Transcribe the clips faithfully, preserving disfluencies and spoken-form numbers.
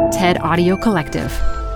TED Audio Collective.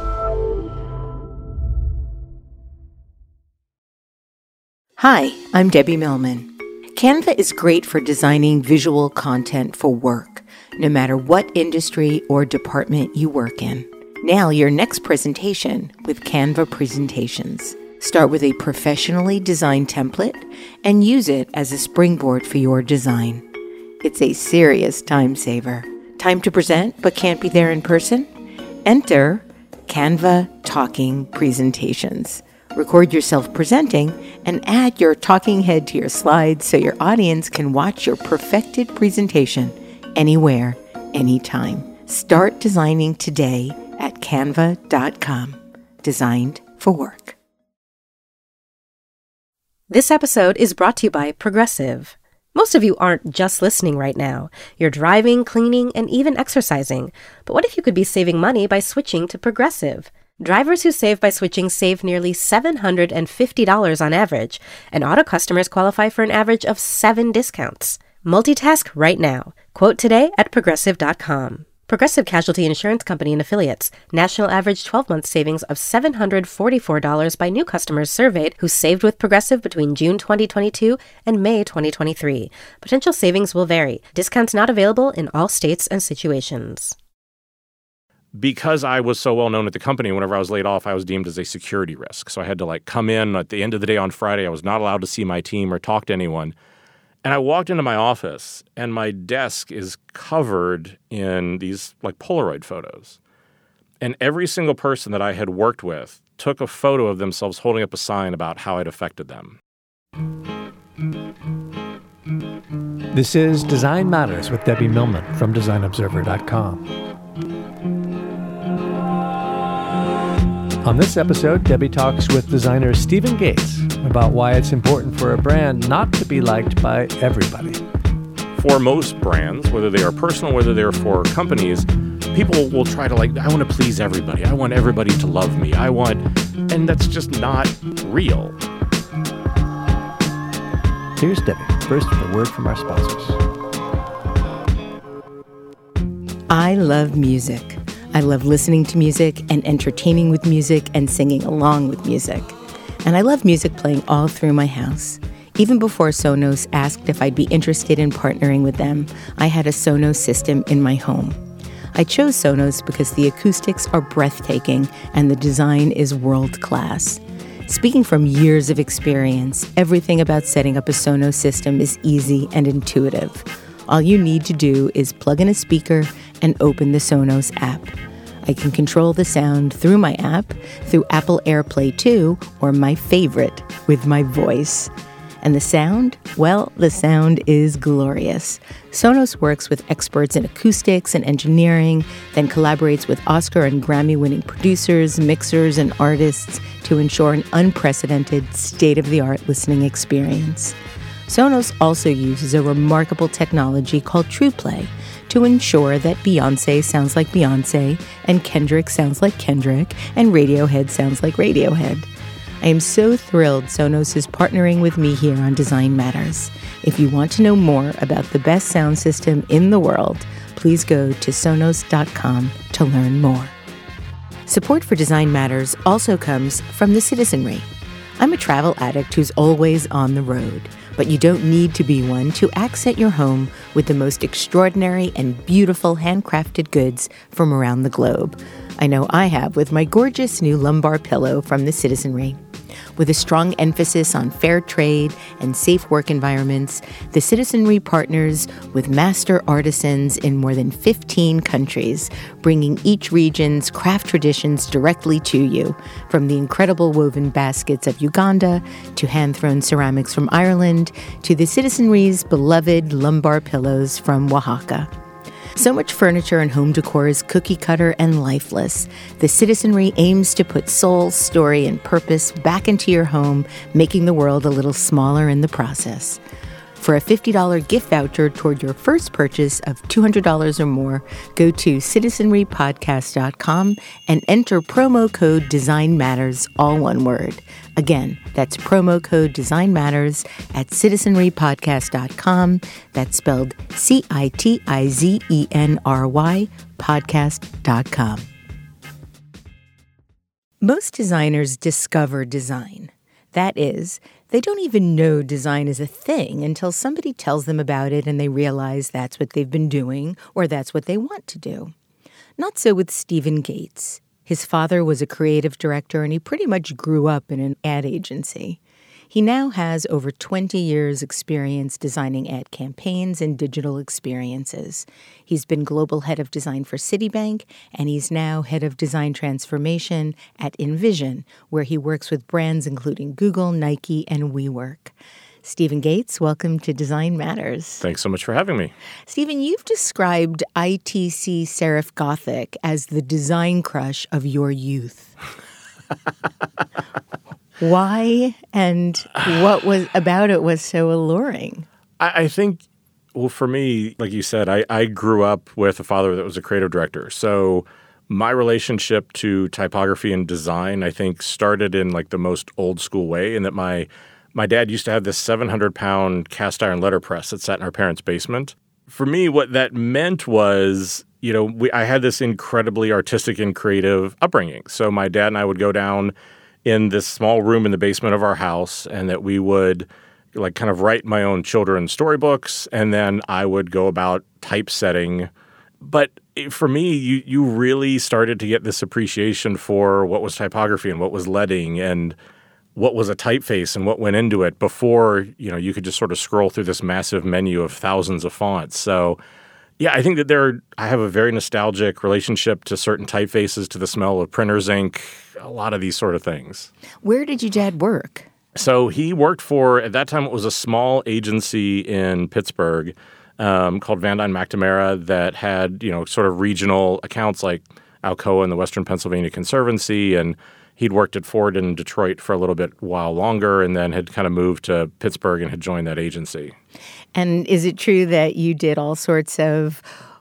Hi, I'm Debbie Millman. Canva is great for designing visual content for work, no matter what industry or department you work in. Nail your next presentation with Canva Presentations. Start with a professionally designed template and use it as a springboard for your design. It's a serious time saver. Time to present but can't be there in person? Enter Canva Talking Presentations. Record yourself presenting and add your talking head to your slides so your audience can watch your perfected presentation anywhere, anytime. Start designing today at canva dot com. Designed for work. This episode is brought to you by Progressive. Most of you aren't just listening right now. You're driving, cleaning, and even exercising. But what if you could be saving money by switching to Progressive? Drivers who save by switching save nearly seven hundred fifty dollars on average, and auto customers qualify for an average of seven discounts. Multitask right now. Quote today at progressive dot com. Progressive Casualty Insurance Company and Affiliates. National average twelve-month savings of seven hundred forty-four dollars by new customers surveyed who saved with Progressive between June twenty twenty-two and May twenty twenty-three. Potential savings will vary. Discounts not available in all states and situations. Because I was so well known at the company, whenever I was laid off, I was deemed as a security risk. So I had to like come in at the end of the day on Friday. I was not allowed to see my team or talk to anyone. And I walked into my office, and my desk is covered in these like Polaroid photos. And every single person that I had worked with took a photo of themselves holding up a sign about how it affected them. This is Design Matters with Debbie Millman from design observer dot com. On this episode, Debbie talks with designer Stephen Gates about why it's important for a brand not to be liked by everybody. For most brands, whether they are personal, whether they're for companies, people will try to like, I want to please everybody. I want everybody to love me. I want, and that's just not real. Here's Debbie. First, a word from our sponsors. I love music. I love listening to music and entertaining with music and singing along with music. And I love music playing all through my house. Even before Sonos asked if I'd be interested in partnering with them, I had a Sonos system in my home. I chose Sonos because the acoustics are breathtaking and the design is world-class. Speaking from years of experience, everything about setting up a Sonos system is easy and intuitive. All you need to do is plug in a speaker and open the Sonos app. I can control the sound through my app, through Apple AirPlay two, or my favorite, with my voice. And the sound? Well, the sound is glorious. Sonos works with experts in acoustics and engineering, then collaborates with Oscar and Grammy-winning producers, mixers, and artists to ensure an unprecedented, state-of-the-art listening experience. Sonos also uses a remarkable technology called TruePlay to ensure that Beyoncé sounds like Beyoncé, and Kendrick sounds like Kendrick, and Radiohead sounds like Radiohead. I am so thrilled Sonos is partnering with me here on Design Matters. If you want to know more about the best sound system in the world, please go to sonos dot com to learn more. Support for Design Matters also comes from the Citizenry. I'm a travel addict who's always on the road, but you don't need to be one to accent your home with the most extraordinary and beautiful handcrafted goods from around the globe. I know I have with my gorgeous new lumbar pillow from the Citizenry. With a strong emphasis on fair trade and safe work environments, the Citizenry partners with master artisans in more than fifteen countries, bringing each region's craft traditions directly to you, from the incredible woven baskets of Uganda to hand-thrown ceramics from Ireland to the Citizenry's beloved lumbar pillows from Oaxaca. So much furniture and home decor is cookie-cutter and lifeless. The Citizenry aims to put soul, story, and purpose back into your home, making the world a little smaller in the process. For a fifty dollars gift voucher toward your first purchase of two hundred dollars or more, go to citizenry podcast dot com and enter promo code DESIGNMATTERS, all one word. Again, that's promo code DESIGNMATTERS at citizenry podcast dot com. That's spelled C I T I Z E N R Y, podcast dot com. Most designers discover design. That is, they don't even know design is a thing until somebody tells them about it and they realize that's what they've been doing or that's what they want to do. Not so with Steven Gates. His father was a creative director and he pretty much grew up in an ad agency. He now has over twenty years' experience designing ad campaigns and digital experiences. He's been global head of design for Citibank, and he's now head of design transformation at Envision, where he works with brands including Google, Nike, and WeWork. Steven Gates, welcome to Design Matters. Thanks so much for having me. Steven, you've described I T C Serif Gothic as the design crush of your youth. Why and what was about it was so alluring? I, I think, well, for me, like you said, I, I grew up with a father that was a creative director. So my relationship to typography and design, I think, started in like the most old school way, in that my my dad used to have this seven hundred pound cast iron letterpress that sat in our parents' basement. For me, what that meant was, you know, we, I had this incredibly artistic and creative upbringing. So my dad and I would go down in this small room in the basement of our house, and that we would like kind of write my own children's storybooks, and then I would go about typesetting. But for me, you you really started to get this appreciation for what was typography and what was leading and what was a typeface and what went into it before, you know, you could just sort of scroll through this massive menu of thousands of fonts. So yeah, I think that there, I have a very nostalgic relationship to certain typefaces, to the smell of printer's ink, a lot of these sort of things. Where did your dad work? So he worked for, at that time, it was a small agency in Pittsburgh um, called Van Dyne McNamara that had, you know, sort of regional accounts like Alcoa and the Western Pennsylvania Conservancy, and he'd worked at Ford in Detroit for a little bit while longer and then had kind of moved to Pittsburgh and had joined that agency. And is it true that you did all sorts of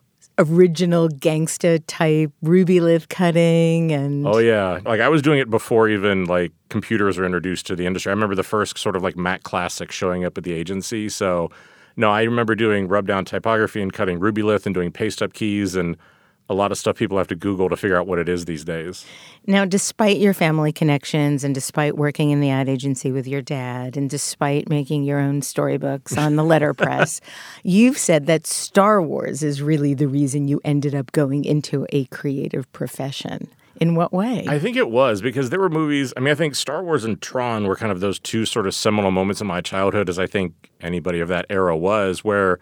original gangsta type Rubylith cutting and Oh yeah. Like I was doing it before even like computers were introduced to the industry. I remember the first sort of like Mac Classic showing up at the agency. So no, I remember doing rub down typography and cutting Rubylith and doing paste up keys and a lot of stuff people have to Google to figure out what it is these days. Now, despite your family connections and despite working in the ad agency with your dad and despite making your own storybooks on the letterpress, you've said that Star Wars is really the reason you ended up going into a creative profession. In what way? I think it was because there were movies. I mean, I think Star Wars and Tron were kind of those two sort of seminal moments in my childhood, as I think anybody of that era was, where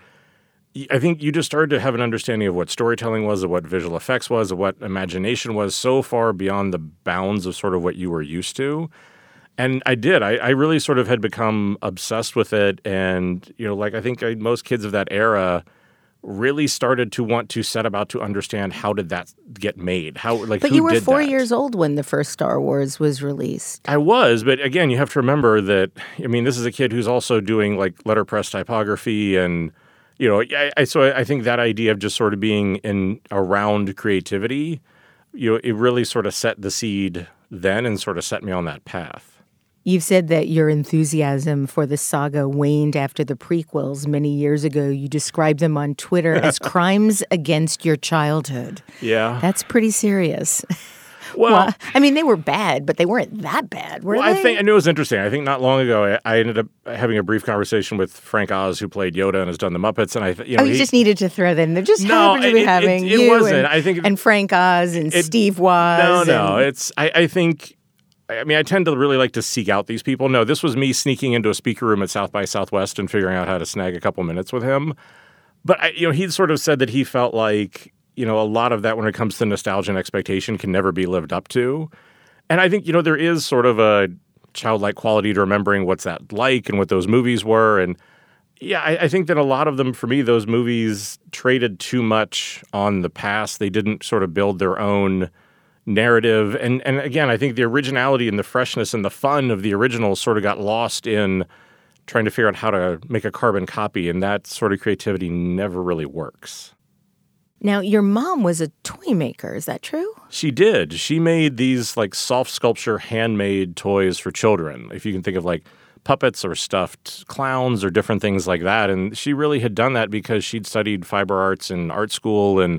I think you just started to have an understanding of what storytelling was, of what visual effects was, of what imagination was, so far beyond the bounds of sort of what you were used to. And I did. I, I really sort of had become obsessed with it. And, you know, like I think I, most kids of that era really started to want to set about to understand how did that get made? How, like, but who you were did four that? years old when the first Star Wars was released. I was, but again, you have to remember that, I mean, this is a kid who's also doing like letterpress typography and, you know, I, I, so I think that idea of just sort of being in around creativity, you know, it really sort of set the seed then and sort of set me on that path. You've said that your enthusiasm for the saga waned after the prequels many years ago. You described them on Twitter as crimes against your childhood. Yeah. That's pretty serious. Well, well, I mean, they were bad, but they weren't that bad, were well, they? I think I knew it was interesting. I think not long ago, I, I ended up having a brief conversation with Frank Oz, who played Yoda and has done the Muppets. And I, th- you know, oh, you he, just needed to throw that in there. Just no, happened to be it, having it, it, you wasn't. and, I think it, and Frank Oz and it, Steve Woz. No, no, and, it's. I, I think. I mean, I tend to really like to seek out these people. No, this was me sneaking into a speaker room at South by Southwest and figuring out how to snag a couple minutes with him. But I, you know, he sort of said that he felt like, you know, a lot of that when it comes to nostalgia and expectation can never be lived up to. And I think, you know, there is sort of a childlike quality to remembering what's that like and what those movies were. And yeah, I, I think that a lot of them, for me, those movies traded too much on the past. They didn't sort of build their own narrative. And and again, I think the originality and the freshness and the fun of the original sort of got lost in trying to figure out how to make a carbon copy. And that sort of creativity never really works. Now, your mom was a toy maker. Is that true? She did. She made these like soft sculpture handmade toys for children. If you can think of like puppets or stuffed clowns or different things like that. And she really had done that because she'd studied fiber arts in art school and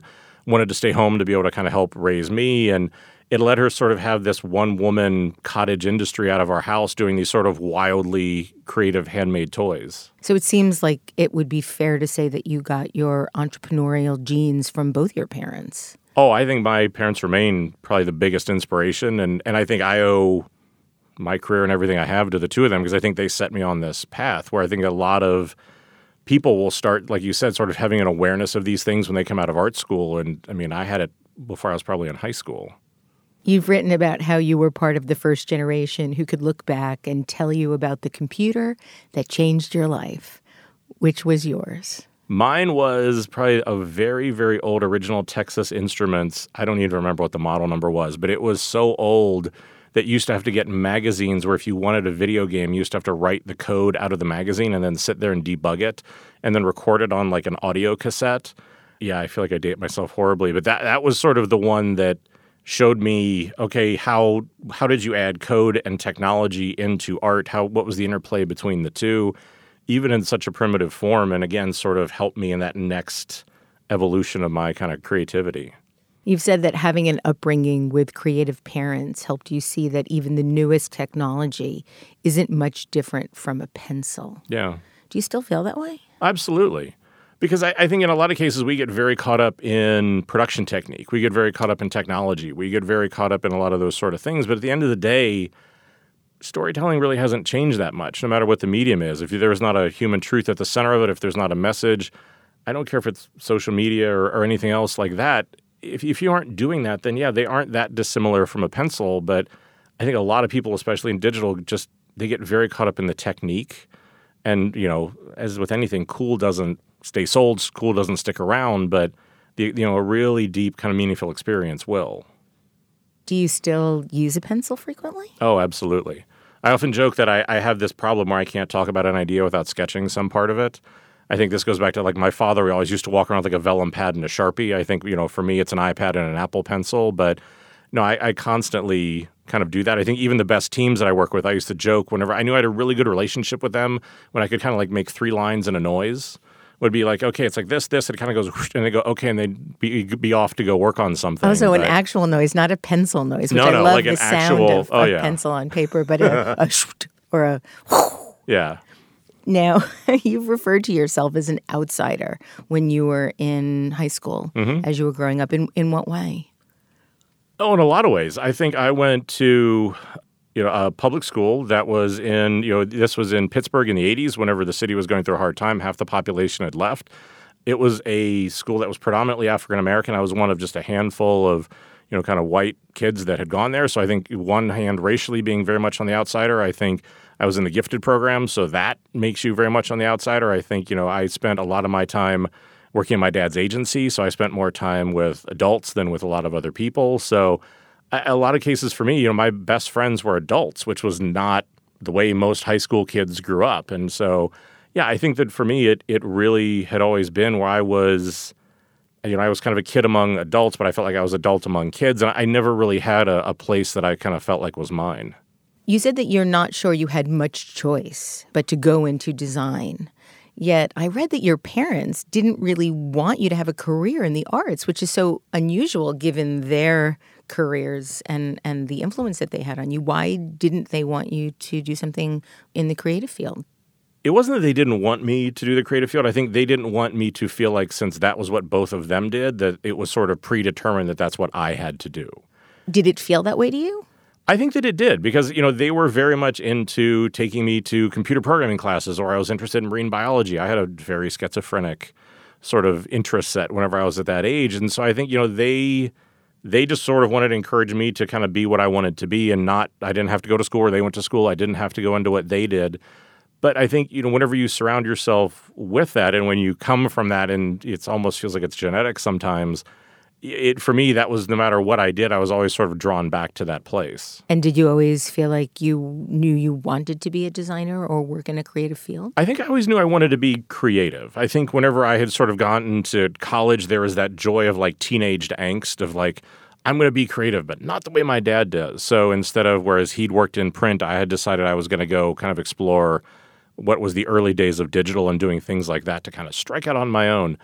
wanted to stay home to be able to kind of help raise me. And it let her sort of have this one-woman cottage industry out of our house doing these sort of wildly creative handmade toys. So it seems like it would be fair to say that you got your entrepreneurial genes from both your parents. Oh, I think my parents remain probably the biggest inspiration. And, and I think I owe my career and everything I have to the two of them because I think they set me on this path where I think a lot of people will start, like you said, sort of having an awareness of these things when they come out of art school. And I mean, I had it before I was probably in high school. You've written about how you were part of the first generation who could look back and tell you about the computer that changed your life. Which was yours? Mine was probably a very, very old original Texas Instruments. I don't even remember what the model number was, but it was so old that you used to have to get magazines where if you wanted a video game, you used to have to write the code out of the magazine and then sit there and debug it and then record it on like an audio cassette. Yeah, I feel like I date myself horribly, but that, that was sort of the one that showed me, okay, how how did you add code and technology into art? How what was the interplay between the two, even in such a primitive form? And again, sort of helped me in that next evolution of my kind of creativity. You've said that having an upbringing with creative parents helped you see that even the newest technology isn't much different from a pencil. Yeah. Do you still feel that way? Absolutely. Because I, I think in a lot of cases we get very caught up in production technique. We get very caught up in technology. We get very caught up in a lot of those sort of things. But at the end of the day, storytelling really hasn't changed that much, no matter what the medium is. If there's not a human truth at the center of it, if there's not a message, I don't care if it's social media or, or anything else like that. If, if you aren't doing that, then yeah, they aren't that dissimilar from a pencil. But I think a lot of people, especially in digital, just they get very caught up in the technique. And, you know, as with anything, cool doesn't stay sold, cool doesn't stick around, but the, you know, a really deep kind of meaningful experience will. Do you still use a pencil frequently? Oh, absolutely. I often joke that I, I have this problem where I can't talk about an idea without sketching some part of it. I think this goes back to like my father. We always used to walk around with like a vellum pad and a Sharpie. I think, you know, for me, it's an iPad and an Apple Pencil, but no, I, I constantly kind of do that. I think even the best teams that I work with, I used to joke whenever I knew I had a really good relationship with them, when I could kind of like make three lines and a noise, would be like, okay, it's like this, this, and it kind of goes, whoosh, and they go, okay, and they'd be, be off to go work on something. Oh, so but, an actual noise, not a pencil noise, which no, I no, love like the an sound actual, of, oh, of yeah. pencil on paper, but a, a or a yeah. Now, you've referred to yourself as an outsider when you were in high school, mm-hmm. as you were growing up. In, in what way? Oh, in a lot of ways. I think I went to, you know, a public school that was in, you know, this was in Pittsburgh in the eighties, whenever the city was going through a hard time. Half the population had left. It was a school that was predominantly African-American. I was one of just a handful of, you know, kind of white kids that had gone there. So I think one hand racially being very much on the outsider. I think I was in the gifted program, so that makes you very much on the outsider. I think, you know, I spent a lot of my time working in my dad's agency, so I spent more time with adults than with a lot of other people. So a, a lot of cases for me, you know, my best friends were adults, which was not the way most high school kids grew up. And so, yeah, I think that for me, it it really had always been where I was, you know, I was kind of a kid among adults, but I felt like I was adult among kids. And I never really had a, a place that I kind of felt like was mine. You said that you're not sure you had much choice but to go into design. Yet I read that your parents didn't really want you to have a career in the arts, which is so unusual given their careers and, and the influence that they had on you. Why didn't they want you to do something in the creative field? It wasn't that they didn't want me to do the creative field. I think they didn't want me to feel like, since that was what both of them did, that it was sort of predetermined that that's what I had to do. Did it feel that way to you? I think that it did, because, you know, they were very much into taking me to computer programming classes, or I was interested in marine biology. I had a very schizophrenic sort of interest set whenever I was at that age. And so I think, you know, they they just sort of wanted to encourage me to kind of be what I wanted to be, and not, I didn't have to go to school where they went to school. I didn't have to go into what they did. But I think, you know, whenever you surround yourself with that, and when you come from that, and it almost feels like it's genetic sometimes, it, for me, that was, no matter what I did, I was always sort of drawn back to that place. And did you always feel like you knew you wanted to be a designer or work in a creative field? I think I always knew I wanted to be creative. I think whenever I had sort of gotten to college, there was that joy of like teenage angst of like, I'm going to be creative, but not the way my dad does. So instead of, whereas he'd worked in print, I had decided I was going to go kind of explore what was the early days of digital and doing things like that to kind of strike out on my own.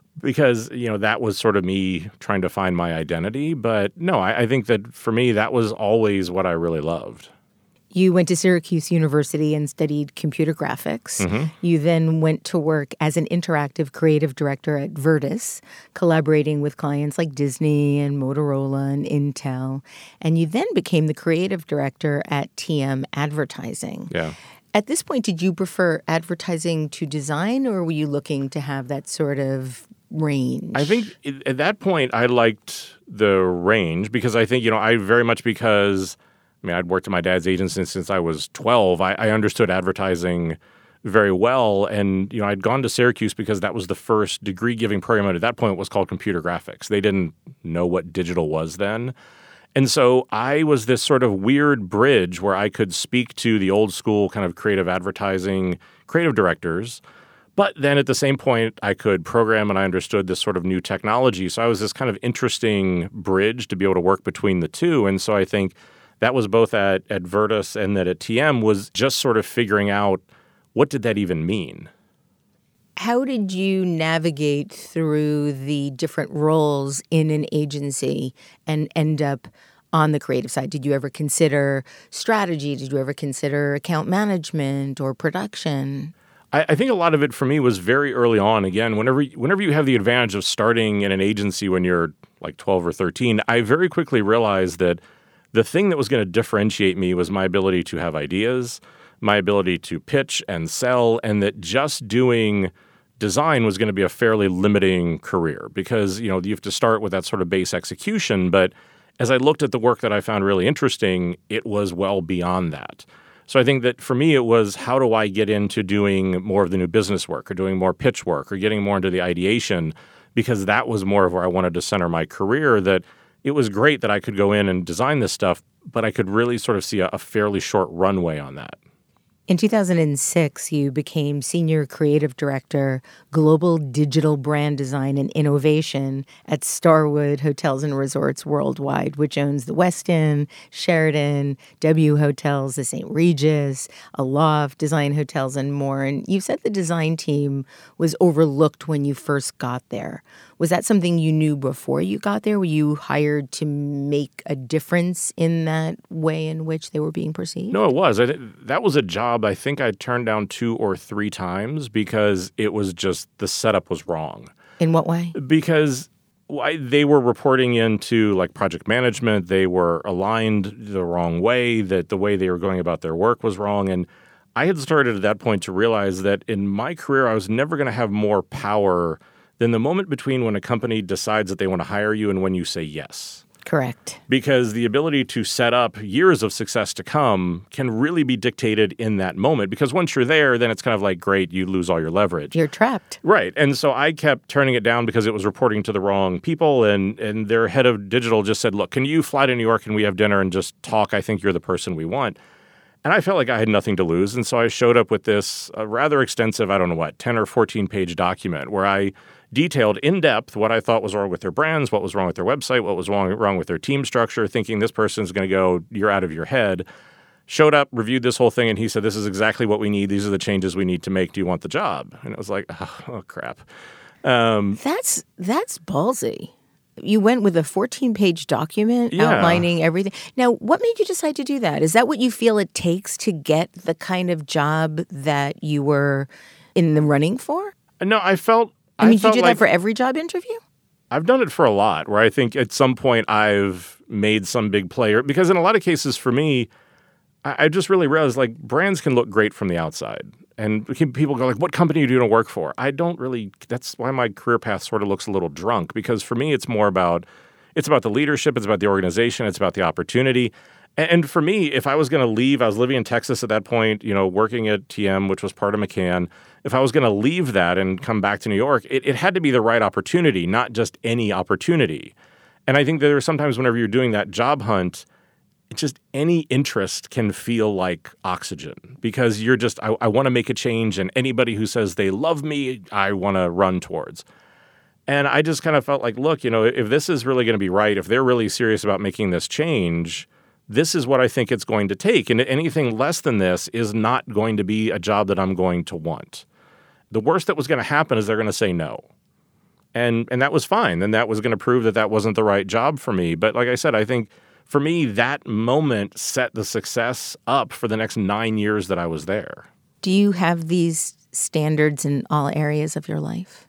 because, you know, that was sort of me trying to find my identity. But no, I, I think that for me, that was always what I really loved. You went to Syracuse University and studied computer graphics. Mm-hmm. You then went to work as an interactive creative director at Virtus, collaborating with clients like Disney and Motorola and Intel. And you then became the creative director at T M Advertising. Yeah. At this point, did you prefer advertising to design, or were you looking to have that sort of range? I think at that point, I liked the range because I think, you know, I very much because, I mean, I'd worked at my dad's agency since I was twelve. I, I understood advertising very well. And, you know, I'd gone to Syracuse because that was the first degree-giving program. At that point, it was called computer graphics. They didn't know what digital was then. And so I was this sort of weird bridge where I could speak to the old school kind of creative advertising creative directors. But then at the same point, I could program and I understood this sort of new technology. So I was this kind of interesting bridge to be able to work between the two. And so I think that was both at, at Virtus and that at T M was just sort of figuring out what did that even mean? How did you navigate through the different roles in an agency and end up on the creative side? Did you ever consider strategy? Did you ever consider account management or production? I, I think a lot of it for me was very early on. Again, whenever whenever you have the advantage of starting in an agency when you're like twelve or thirteen, I very quickly realized that the thing that was going to differentiate me was my ability to have ideas, my ability to pitch and sell, and that just doing design was going to be a fairly limiting career because, you know, you have to start with that sort of base execution. But as I looked at the work that I found really interesting, it was well beyond that. So I think that for me, it was how do I get into doing more of the new business work or doing more pitch work or getting more into the ideation, because that was more of where I wanted to center my career, that it was great that I could go in and design this stuff, but I could really sort of see a, a fairly short runway on that. In two thousand six, you became Senior Creative Director, Global Digital Brand Design and Innovation at Starwood Hotels and Resorts Worldwide, which owns the Westin, Sheraton, W Hotels, the Saint Regis, Aloft, Design Hotels, and more. And you said the design team was overlooked when you first got there. Was that something you knew before you got there? Were you hired to make a difference in that way in which they were being perceived? No, it was. I, that was a job I think I turned down two or three times because it was just the setup was wrong. In what way? Because I, they were reporting into like project management. They were aligned the wrong way, that the way they were going about their work was wrong. And I had started at that point to realize that in my career, I was never going to have more power than the moment between when a company decides that they want to hire you and when you say yes. Correct. Because the ability to set up years of success to come can really be dictated in that moment. Because once you're there, then it's kind of like, great, you lose all your leverage. You're trapped. Right. And so I kept turning it down because it was reporting to the wrong people. And, and their head of digital just said, look, can you fly to New York and we have dinner and just talk? I think you're the person we want. And I felt like I had nothing to lose. And so I showed up with this uh, rather extensive, I don't know what, ten or fourteen page document where I detailed in depth what I thought was wrong with their brands, what was wrong with their website, what was wrong, wrong with their team structure, thinking this person's going to go, you're out of your head. Showed up, reviewed this whole thing, and he said, this is exactly what we need. These are the changes we need to make. Do you want the job? And it was like, oh, oh crap. Um, that's that's ballsy. You went with a fourteen page document yeah. outlining everything. Now, what made you decide to do that? Is that what you feel it takes to get the kind of job that you were in the running for? No, I felt... I mean, I did you do like, that for every job interview? I've done it for a lot, where I think at some point I've made some big player. Because in a lot of cases for me, I, I just really realized like brands can look great from the outside. And people go like, what company are you going to work for? I don't really, that's why my career path sort of looks a little drunk. Because for me, it's more about, it's about the leadership, it's about the organization, it's about the opportunity. And, and for me, if I was going to leave, I was living in Texas at that point, you know, working at T M, which was part of McCann. If I was going to leave that and come back to New York, it, it had to be the right opportunity, not just any opportunity. And I think that there are sometimes whenever you're doing that job hunt, it's just any interest can feel like oxygen because you're just, I, I want to make a change, and anybody who says they love me, I want to run towards. And I just kind of felt like, look, you know, if this is really going to be right, if they're really serious about making this change, this is what I think it's going to take. And anything less than this is not going to be a job that I'm going to want. The worst that was going to happen is they're going to say no. And and that was fine. And that was going to prove that that wasn't the right job for me. But like I said, I think for me, that moment set the success up for the next nine years that I was there. Do you have these standards in all areas of your life?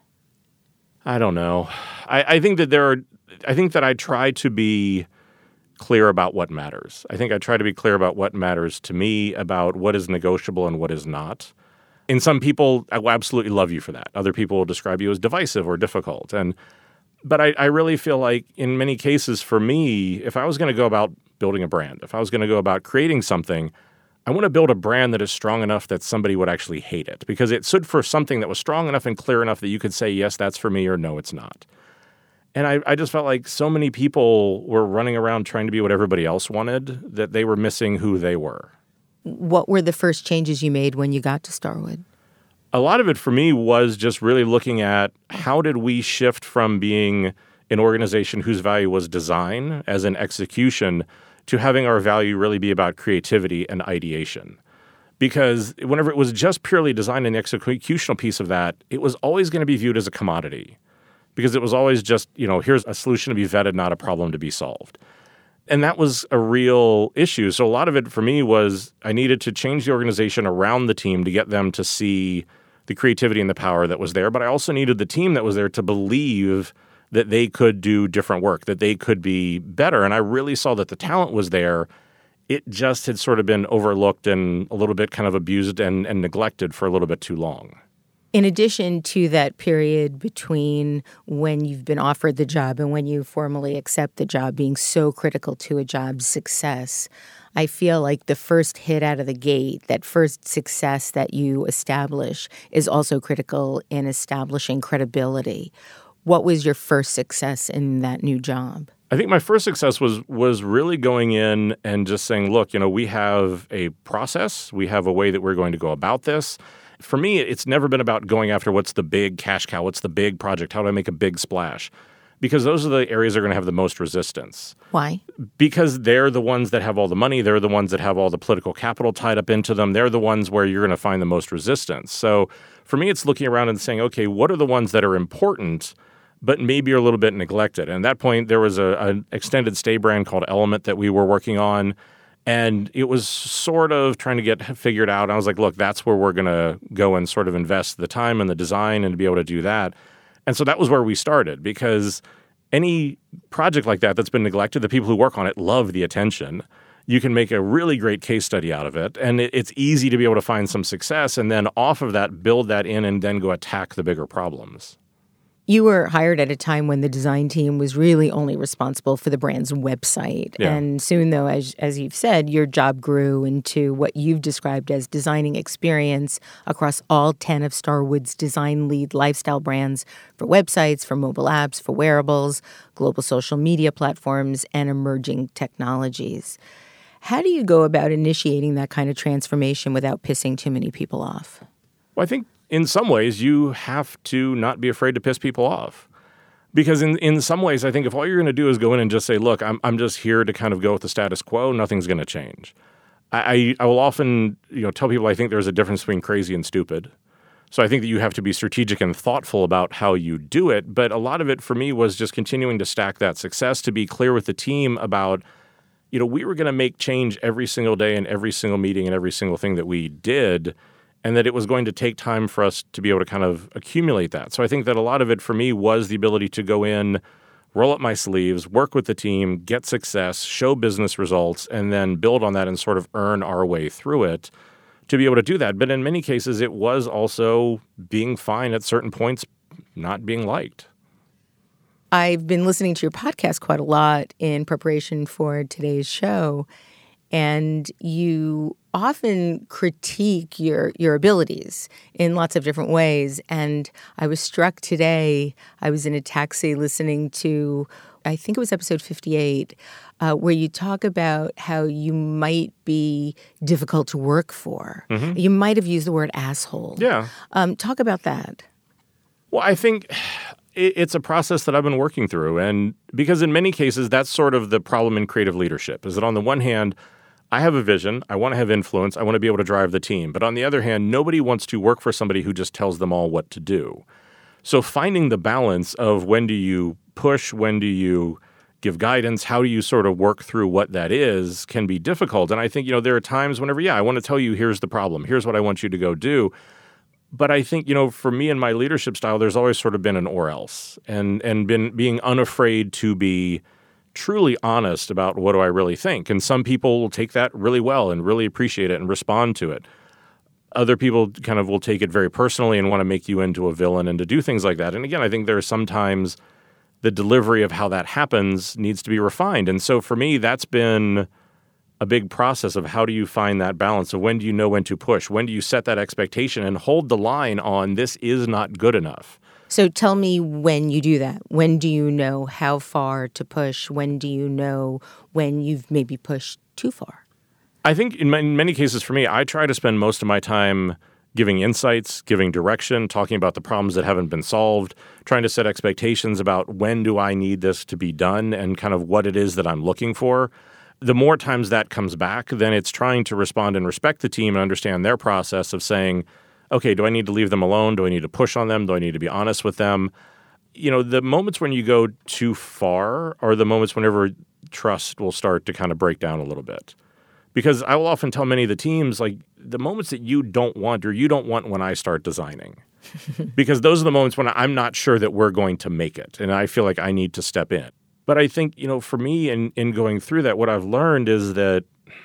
I don't know. I, I think that there are, I think that I try to be clear about what matters. I think I try to be clear about what matters to me, about what is negotiable and what is not. And some people, I will absolutely love you for that. Other people will describe you as divisive or difficult. And But I, I really feel like in many cases for me, if I was going to go about building a brand, if I was going to go about creating something, I want to build a brand that is strong enough that somebody would actually hate it, because it stood for something that was strong enough and clear enough that you could say, yes, that's for me, or no, it's not. And I, I just felt like so many people were running around trying to be what everybody else wanted that they were missing who they were. What were the first changes you made when you got to Starwood? A lot of it for me was just really looking at how did we shift from being an organization whose value was design as an execution to having our value really be about creativity and ideation. Because whenever it was just purely design and the executional piece of that, it was always going to be viewed as a commodity. Because it was always just, you know, here's a solution to be vetted, not a problem to be solved. And that was a real issue. So a lot of it for me was I needed to change the organization around the team to get them to see the creativity and the power that was there. But I also needed the team that was there to believe that they could do different work, that they could be better. And I really saw that the talent was there. It just had sort of been overlooked and a little bit kind of abused and, and neglected for a little bit too long. In addition to that period between when you've been offered the job and when you formally accept the job being so critical to a job's success, I feel like the first hit out of the gate, that first success that you establish, is also critical in establishing credibility. What was your first success in that new job? I think my first success was was really going in and just saying, look, you know, we have a process. We have a way that we're going to go about this. For me, it's never been about going after what's the big cash cow, what's the big project, how do I make a big splash? Because those are the areas that are going to have the most resistance. Why? Because they're the ones that have all the money. They're the ones that have all the political capital tied up into them. They're the ones where you're going to find the most resistance. So for me, it's looking around and saying, okay, what are the ones that are important but maybe are a little bit neglected? And at that point, there was a, an extended stay brand called Element that we were working on. And it was sort of trying to get figured out. I was like, look, that's where we're going to go and sort of invest the time and the design and to be able to do that. And so that was where we started, because any project like that that's been neglected, the people who work on it love the attention. You can make a really great case study out of it. And it, it's easy to be able to find some success and then off of that, build that in and then go attack the bigger problems. You were hired at a time when the design team was really only responsible for the brand's website. Yeah. And soon, though, as as you've said, your job grew into what you've described as designing experience across all ten of Starwood's design lead lifestyle brands for websites, for mobile apps, for wearables, global social media platforms, and emerging technologies. How do you go about initiating that kind of transformation without pissing too many people off? Well, I think in some ways, you have to not be afraid to piss people off. Because in, in some ways, I think if all you're going to do is go in and just say, look, I'm I'm just here to kind of go with the status quo, nothing's going to change. I, I, I will often you know tell people I think there's a difference between crazy and stupid. So I think that you have to be strategic and thoughtful about how you do it. But a lot of it for me was just continuing to stack that success, to be clear with the team about, you know, we were going to make change every single day in every single meeting and every single thing that we did, and that it was going to take time for us to be able to kind of accumulate that. So I think that a lot of it for me was the ability to go in, roll up my sleeves, work with the team, get success, show business results, and then build on that and sort of earn our way through it to be able to do that. But in many cases, it was also being fine at certain points, not being liked. I've been listening to your podcast quite a lot in preparation for today's show, and you often critique your your abilities in lots of different ways. And I was struck today, I was in a taxi listening to, I think it was episode fifty-eight, uh, where you talk about how you might be difficult to work for. Mm-hmm. You might have used the word asshole. Yeah. Um, talk about that. Well, I think it's a process that I've been working through. And because in many cases, that's sort of the problem in creative leadership, is that on the one hand, I have a vision, I want to have influence, I want to be able to drive the team. But on the other hand, nobody wants to work for somebody who just tells them all what to do. So finding the balance of when do you push, when do you give guidance, how do you sort of work through what that is can be difficult. And I think, you know, there are times whenever, yeah, I want to tell you, here's the problem, here's what I want you to go do. But I think, you know, for me and my leadership style, there's always sort of been an or else and and been being unafraid to be truly honest about what do I really think. And some people will take that really well and really appreciate it and respond to it. Other people kind of will take it very personally and want to make you into a villain and to do things like that. And again, I think there are sometimes the delivery of how that happens needs to be refined. And so for me, that's been a big process of how do you find that balance of when do you know when to push? When do you set that expectation and hold the line on this is not good enough? So tell me when you do that. When do you know how far to push? When do you know when you've maybe pushed too far? I think in many cases for me, I try to spend most of my time giving insights, giving direction, talking about the problems that haven't been solved, trying to set expectations about when do I need this to be done and kind of what it is that I'm looking for. The more times that comes back, then it's trying to respond and respect the team and understand their process of saying, okay, do I need to leave them alone? Do I need to push on them? Do I need to be honest with them? You know, the moments when you go too far are the moments whenever trust will start to kind of break down a little bit. Because I will often tell many of the teams, like, the moments that you don't want or you don't want when I start designing. Because those are the moments when I'm not sure that we're going to make it. And I feel like I need to step in. But I think, you know, for me in, in going through that, what I've learned is that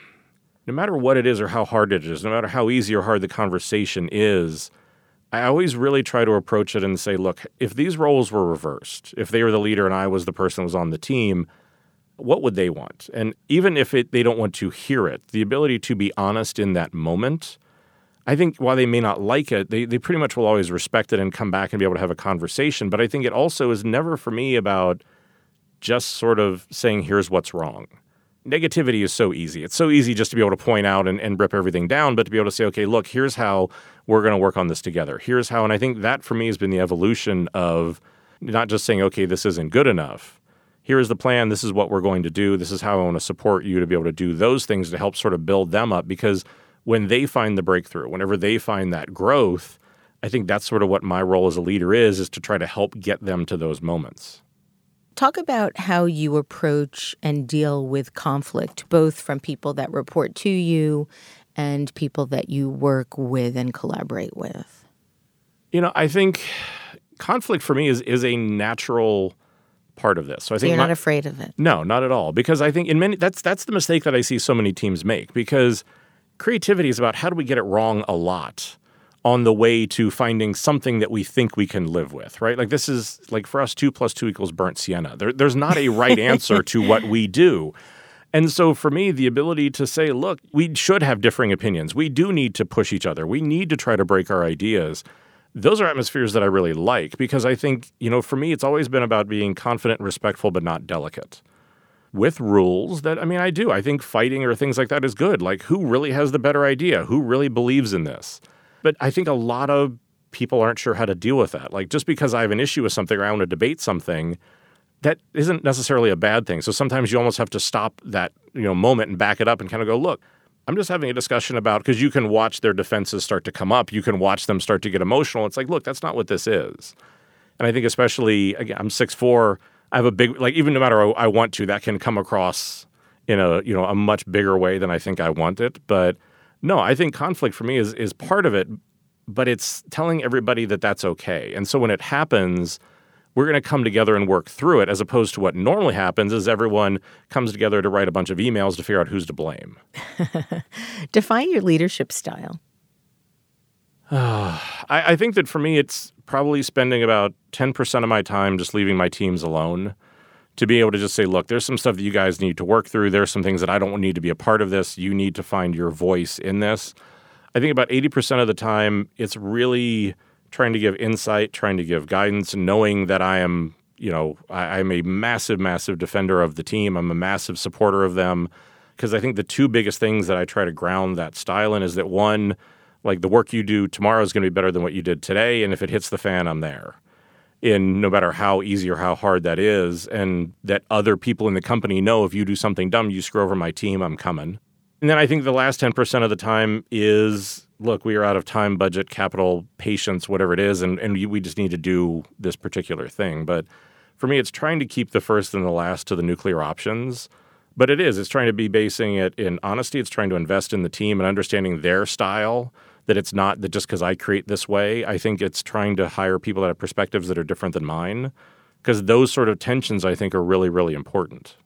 no matter what it is or how hard it is, no matter how easy or hard the conversation is, I always really try to approach it and say, look, if these roles were reversed, if they were the leader and I was the person who was on the team, what would they want? And even if it, they don't want to hear it, the ability to be honest in that moment, I think while they may not like it, they, they pretty much will always respect it and come back and be able to have a conversation. But I think it also is never for me about just sort of saying, here's what's wrong. Negativity is so easy. It's so easy just to be able to point out and, and rip everything down, but to be able to say, okay, look, here's how we're going to work on this together. Here's how, and I think that for me has been the evolution of not just saying, okay, this isn't good enough. Here's the plan. This is what we're going to do. This is how I want to support you to be able to do those things to help sort of build them up. Because when they find the breakthrough, whenever they find that growth, I think that's sort of what my role as a leader is, is to try to help get them to those moments. Talk about how you approach and deal with conflict, both from people that report to you and people that you work with and collaborate with. You know, I think conflict for me is is a natural part of this. So I so think you're my, not afraid of it. No, not at all. Because I think in many that's that's the mistake that I see so many teams make. Because creativity is about how do we get it wrong a lot on the way to finding something that we think we can live with, right? Like this is like for us, two plus two equals burnt sienna. There, there's not a right answer to what we do. And so for me, the ability to say, look, we should have differing opinions. We do need to push each other. We need to try to break our ideas. Those are atmospheres that I really like because I think, you know, for me, it's always been about being confident and respectful, but not delicate. With rules that, I mean, I do. I think fighting or things like that is good. Like who really has the better idea? Who really believes in this? But I think a lot of people aren't sure how to deal with that. Like just because I have an issue with something or I want to debate something, that isn't necessarily a bad thing. So sometimes you almost have to stop that, you know, moment and back it up and kind of go, look, I'm just having a discussion about, because you can watch their defenses start to come up. You can watch them start to get emotional. It's like, look, that's not what this is. And I think especially, again, I'm six foot four. I have a big, like even no matter how I want to, that can come across in a, you know, a much bigger way than I think I want it. But no, I think conflict for me is is part of it, but it's telling everybody that that's okay. And so when it happens, we're going to come together and work through it, as opposed to what normally happens is everyone comes together to write a bunch of emails to figure out who's to blame. Define your leadership style. Uh, I, I think that for me, it's probably spending about ten percent of my time just leaving my teams alone to be able to just say, look, there's some stuff that you guys need to work through. There's some things that I don't need to be a part of this. You need to find your voice in this. I think about eighty percent of the time, it's really trying to give insight, trying to give guidance, and knowing that I am, you know, I, I'm a massive, massive defender of the team. I'm a massive supporter of them. Because I think the two biggest things that I try to ground that style in is that one, like the work you do tomorrow is going to be better than what you did today. And if it hits the fan, I'm there. In no matter how easy or how hard that is, and that other people in the company know if you do something dumb, you screw over my team, I'm coming. And then I think the last ten percent of the time is look, we are out of time, budget, capital, patience, whatever it is, and, and we just need to do this particular thing. But for me, it's trying to keep the first and the last to the nuclear options. But it is. It's trying to be basing it in honesty. It's trying to invest in the team and understanding their style, that it's not that just because I create this way. I think it's trying to hire people that have perspectives that are different than mine, because those sort of tensions, I think, are really, really important.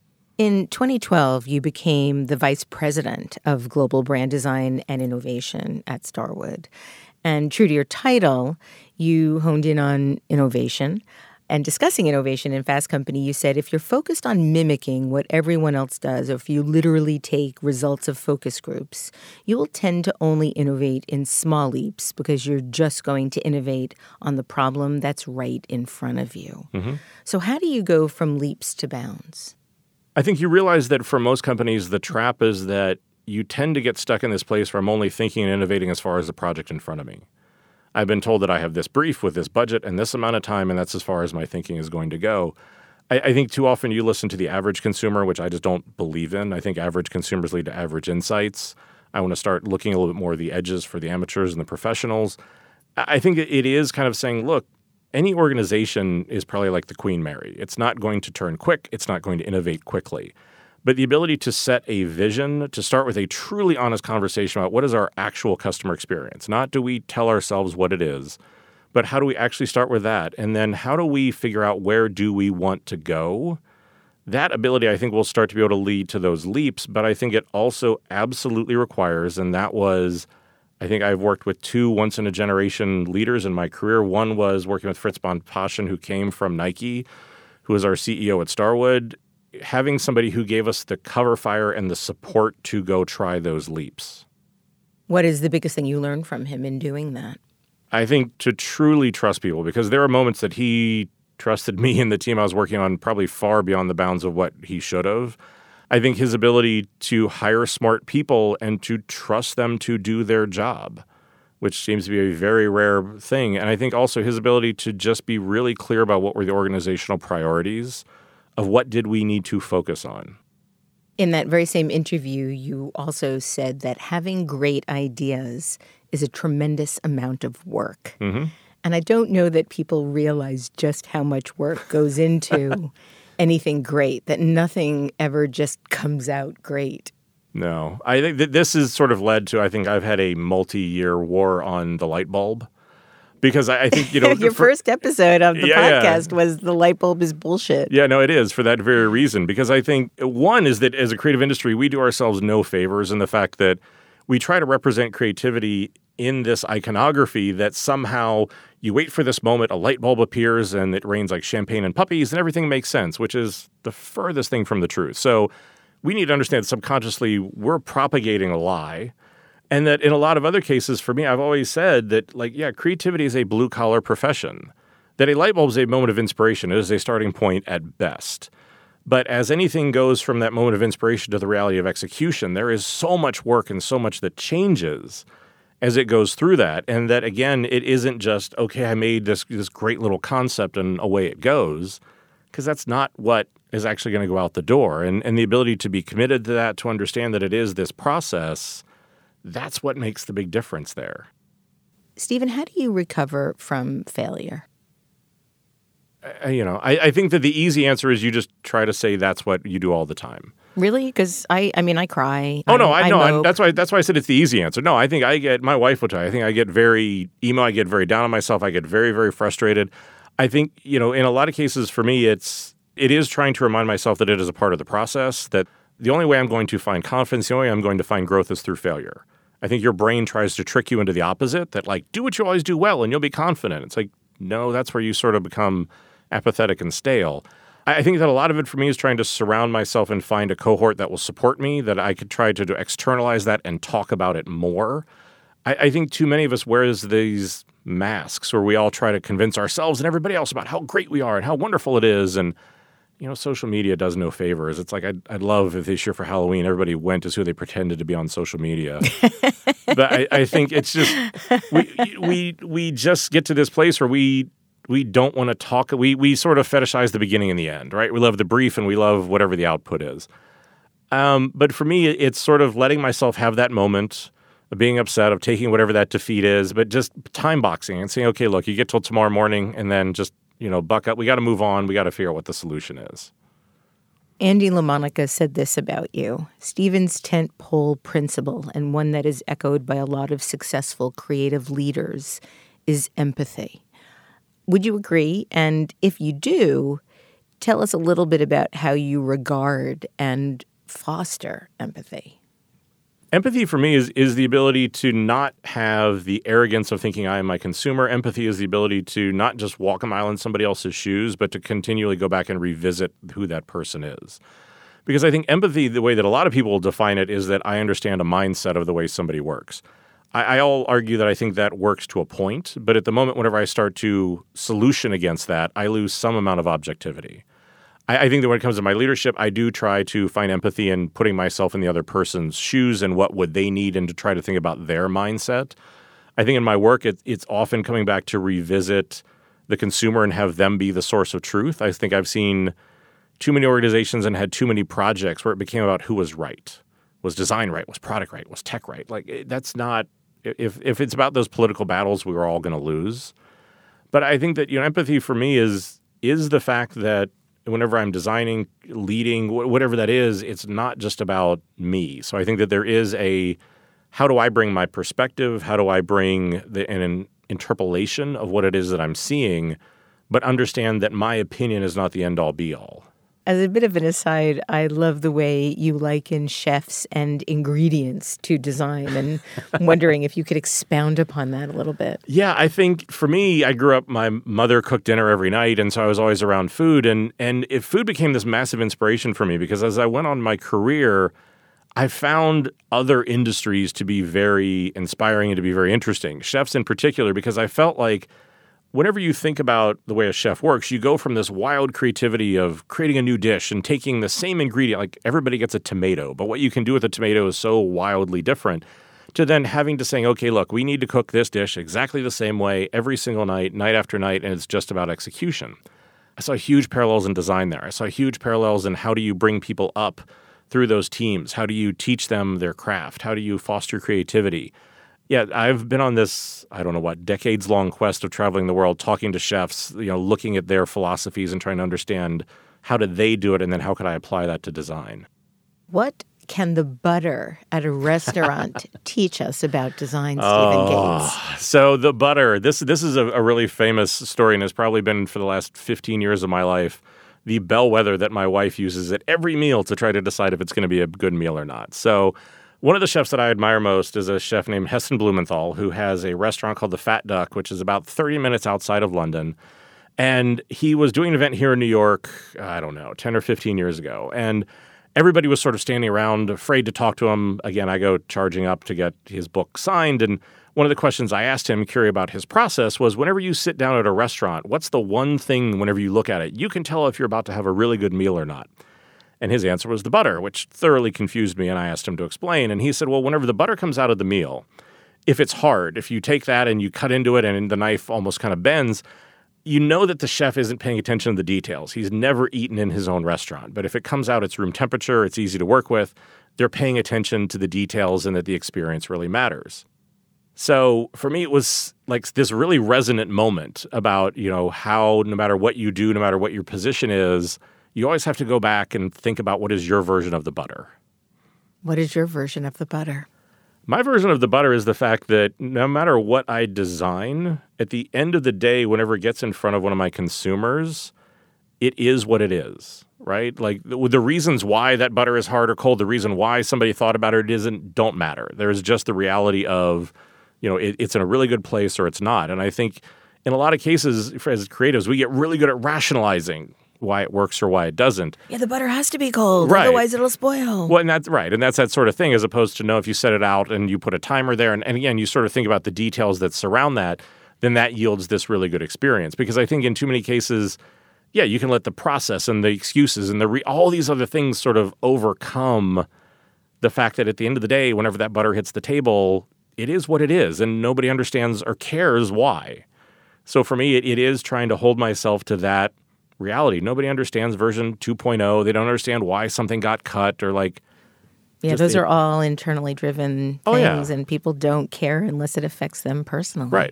In twenty twelve, you became the vice president of global brand design and innovation at Starwood. And true to your title, you honed in on innovation. And discussing innovation in Fast Company, you said if you're focused on mimicking what everyone else does, or if you literally take results of focus groups, you will tend to only innovate in small leaps because you're just going to innovate on the problem that's right in front of you. Mm-hmm. So how do you go from leaps to bounds? I think you realize that for most companies, the trap is that you tend to get stuck in this place where I'm only thinking and innovating as far as the project in front of me. I've been told that I have this brief with this budget and this amount of time, and that's as far as my thinking is going to go. I, I think too often you listen to the average consumer, which I just don't believe in. I think average consumers lead to average insights. I want to start looking a little bit more of the edges for the amateurs and the professionals. I think it is kind of saying, look, any organization is probably like the Queen Mary. It's not going to turn quick. It's not going to innovate quickly. But the ability to set a vision, to start with a truly honest conversation about what is our actual customer experience. Not do we tell ourselves what it is, but how do we actually start with that? And then how do we figure out where do we want to go? That ability, I think, will start to be able to lead to those leaps. But I think it also absolutely requires, and that was, I think I've worked with two once-in-a-generation leaders in my career. One was working with Fritz von Paschen, who came from Nike, who was our C E O at Starwood. Having somebody who gave us the cover fire and the support to go try those leaps. What is the biggest thing you learned from him in doing that? I think to truly trust people, because there are moments that he trusted me and the team I was working on probably far beyond the bounds of what he should have. I think his ability to hire smart people and to trust them to do their job, which seems to be a very rare thing. And I think also his ability to just be really clear about what were the organizational priorities of what did we need to focus on. In that very same interview, you also said that having great ideas is a tremendous amount of work. Mm-hmm. And I don't know that people realize just how much work goes into anything great, that nothing ever just comes out great. No. I think that this has sort of led to, I think I've had a multi-year war on the light bulb. Because I, I think, you know... Your for, first episode of the yeah, podcast yeah. was the light bulb is bullshit. Yeah, no, it is for that very reason. Because I think, one is that as a creative industry, we do ourselves no favors in the fact that we try to represent creativity in this iconography that somehow you wait for this moment, a light bulb appears, and it rains like champagne and puppies, and everything makes sense, which is the furthest thing from the truth. So we need to understand subconsciously we're propagating a lie. And that in a lot of other cases, for me, I've always said that, like, yeah, creativity is a blue-collar profession. That a light bulb is a moment of inspiration. It is a starting point at best. But as anything goes from that moment of inspiration to the reality of execution, there is so much work and so much that changes as it goes through that. And that, again, it isn't just, okay, I made this, this great little concept and away it goes, because that's not what is actually going to go out the door. And, and the ability to be committed to that, to understand that it is this process, that's what makes the big difference there. Stephen, how do you recover from failure? I, you know, I, I think that the easy answer is you just try to say that's what you do all the time. Really? Because I, I mean, I cry. Oh no, I know. I that's why. That's why I said it's the easy answer. No, I think I get. My wife will tell you. I think I get very emo. I get very down on myself. I get very, very frustrated. I think you know, in a lot of cases, for me, it's it is trying to remind myself that it is a part of the process. That the only way I'm going to find confidence, the only way I'm going to find growth is through failure. I think your brain tries to trick you into the opposite, that like, do what you always do well and you'll be confident. It's like, no, that's where you sort of become apathetic and stale. I think that a lot of it for me is trying to surround myself and find a cohort that will support me, that I could try to externalize that and talk about it more. I, I think too many of us wear these masks where we all try to convince ourselves and everybody else about how great we are and how wonderful it is. And you know, social media does no favors. It's like I'd, I'd love if this year for Halloween, everybody went as who they pretended to be on social media. But I, I think it's just we we we just get to this place where we we don't want to talk. We we sort of fetishize the beginning and the end, right? We love the brief and we love whatever the output is. Um, but for me, it's sort of letting myself have that moment, of being upset, of taking whatever that defeat is, but just time boxing and saying, okay, look, you get till tomorrow morning and then just, you know, buck up. We got to move on. We got to figure out what the solution is. Andy LaMonica said this about you. Stephen's tentpole principle, and one that is echoed by a lot of successful creative leaders, is empathy. Would you agree? And if you do, tell us a little bit about how you regard and foster empathy. Empathy for me is is the ability to not have the arrogance of thinking I am my consumer. Empathy is the ability to not just walk a mile in somebody else's shoes, but to continually go back and revisit who that person is. Because I think empathy, the way that a lot of people define it, is that I understand a mindset of the way somebody works. I, I'll argue that I think that works to a point, but at the moment, whenever I start to solution against that, I lose some amount of objectivity. I think that when it comes to my leadership, I do try to find empathy in putting myself in the other person's shoes and what would they need and to try to think about their mindset. I think in my work, it, it's often coming back to revisit the consumer and have them be the source of truth. I think I've seen too many organizations and had too many projects where it became about who was right. Was design right? Was product right? Was tech right? Like that's not – if if it's about those political battles, we were all going to lose. But I think that, you know, empathy for me is is the fact that whenever I'm designing, leading, whatever that is, it's not just about me. So I think that there is a, how do I bring my perspective? How do I bring the, an interpolation of what it is that I'm seeing, but understand that my opinion is not the end-all, be-all? As a bit of an aside, I love the way you liken chefs and ingredients to design, and I'm wondering if you could expound upon that a little bit. Yeah, I think for me, I grew up, my mother cooked dinner every night, and so I was always around food. And, and if food became this massive inspiration for me, because as I went on my career, I found other industries to be very inspiring and to be very interesting, chefs in particular, because I felt like whenever you think about the way a chef works, you go from this wild creativity of creating a new dish and taking the same ingredient, like everybody gets a tomato, but what you can do with a tomato is so wildly different, to then having to saying, okay, look, we need to cook this dish exactly the same way every single night, night after night, and it's just about execution. I saw huge parallels in design there. I saw huge parallels in how do you bring people up through those teams? How do you teach them their craft? How do you foster creativity? Yeah, I've been on this, I don't know what, decades-long quest of traveling the world, talking to chefs, you know, looking at their philosophies and trying to understand how did they do it and then how could I apply that to design. What can the butter at a restaurant teach us about design, Stephen oh, Gates? So the butter, this this is a, a really famous story and has probably been for the last fifteen years of my life, the bellwether that my wife uses at every meal to try to decide if it's going to be a good meal or not. So one of the chefs that I admire most is a chef named Heston Blumenthal, who has a restaurant called The Fat Duck, which is about thirty minutes outside of London. And he was doing an event here in New York, I don't know, ten or fifteen years ago. And everybody was sort of standing around, afraid to talk to him. Again, I go charging up to get his book signed. And one of the questions I asked him, curious about his process, was whenever you sit down at a restaurant, what's the one thing whenever you look at it, you can tell if you're about to have a really good meal or not? And his answer was the butter, which thoroughly confused me, and I asked him to explain. And he said, well, whenever the butter comes out of the meal, if it's hard, if you take that and you cut into it and the knife almost kind of bends, you know that the chef isn't paying attention to the details. He's never eaten in his own restaurant. But if it comes out, it's room temperature, it's easy to work with, they're paying attention to the details and that the experience really matters. So for me, it was like this really resonant moment about, you know, how no matter what you do, no matter what your position is, you always have to go back and think about what is your version of the butter. What is your version of the butter? My version of the butter is the fact that no matter what I design, at the end of the day, whenever it gets in front of one of my consumers, it is what it is, right? Like the, the reasons why that butter is hard or cold, the reason why somebody thought about it isn't, don't matter. There's just the reality of, you know, it, it's in a really good place or it's not. And I think in a lot of cases, as creatives, we get really good at rationalizing why it works or why it doesn't. Yeah, the butter has to be cold, right. Otherwise it'll spoil. Well, and that's right. And that's that sort of thing, as opposed to, no, if you set it out and you put a timer there, and, and again, you sort of think about the details that surround that, then that yields this really good experience. Because I think in too many cases, yeah, you can let the process and the excuses and the re- all these other things sort of overcome the fact that at the end of the day, whenever that butter hits the table, it is what it is, and nobody understands or cares why. So for me, it, it is trying to hold myself to that reality. Nobody understands version two point oh. They don't understand why something got cut or like, Yeah, Just those the- are all internally driven Oh, yeah. things, and people don't care unless it affects them personally. Right.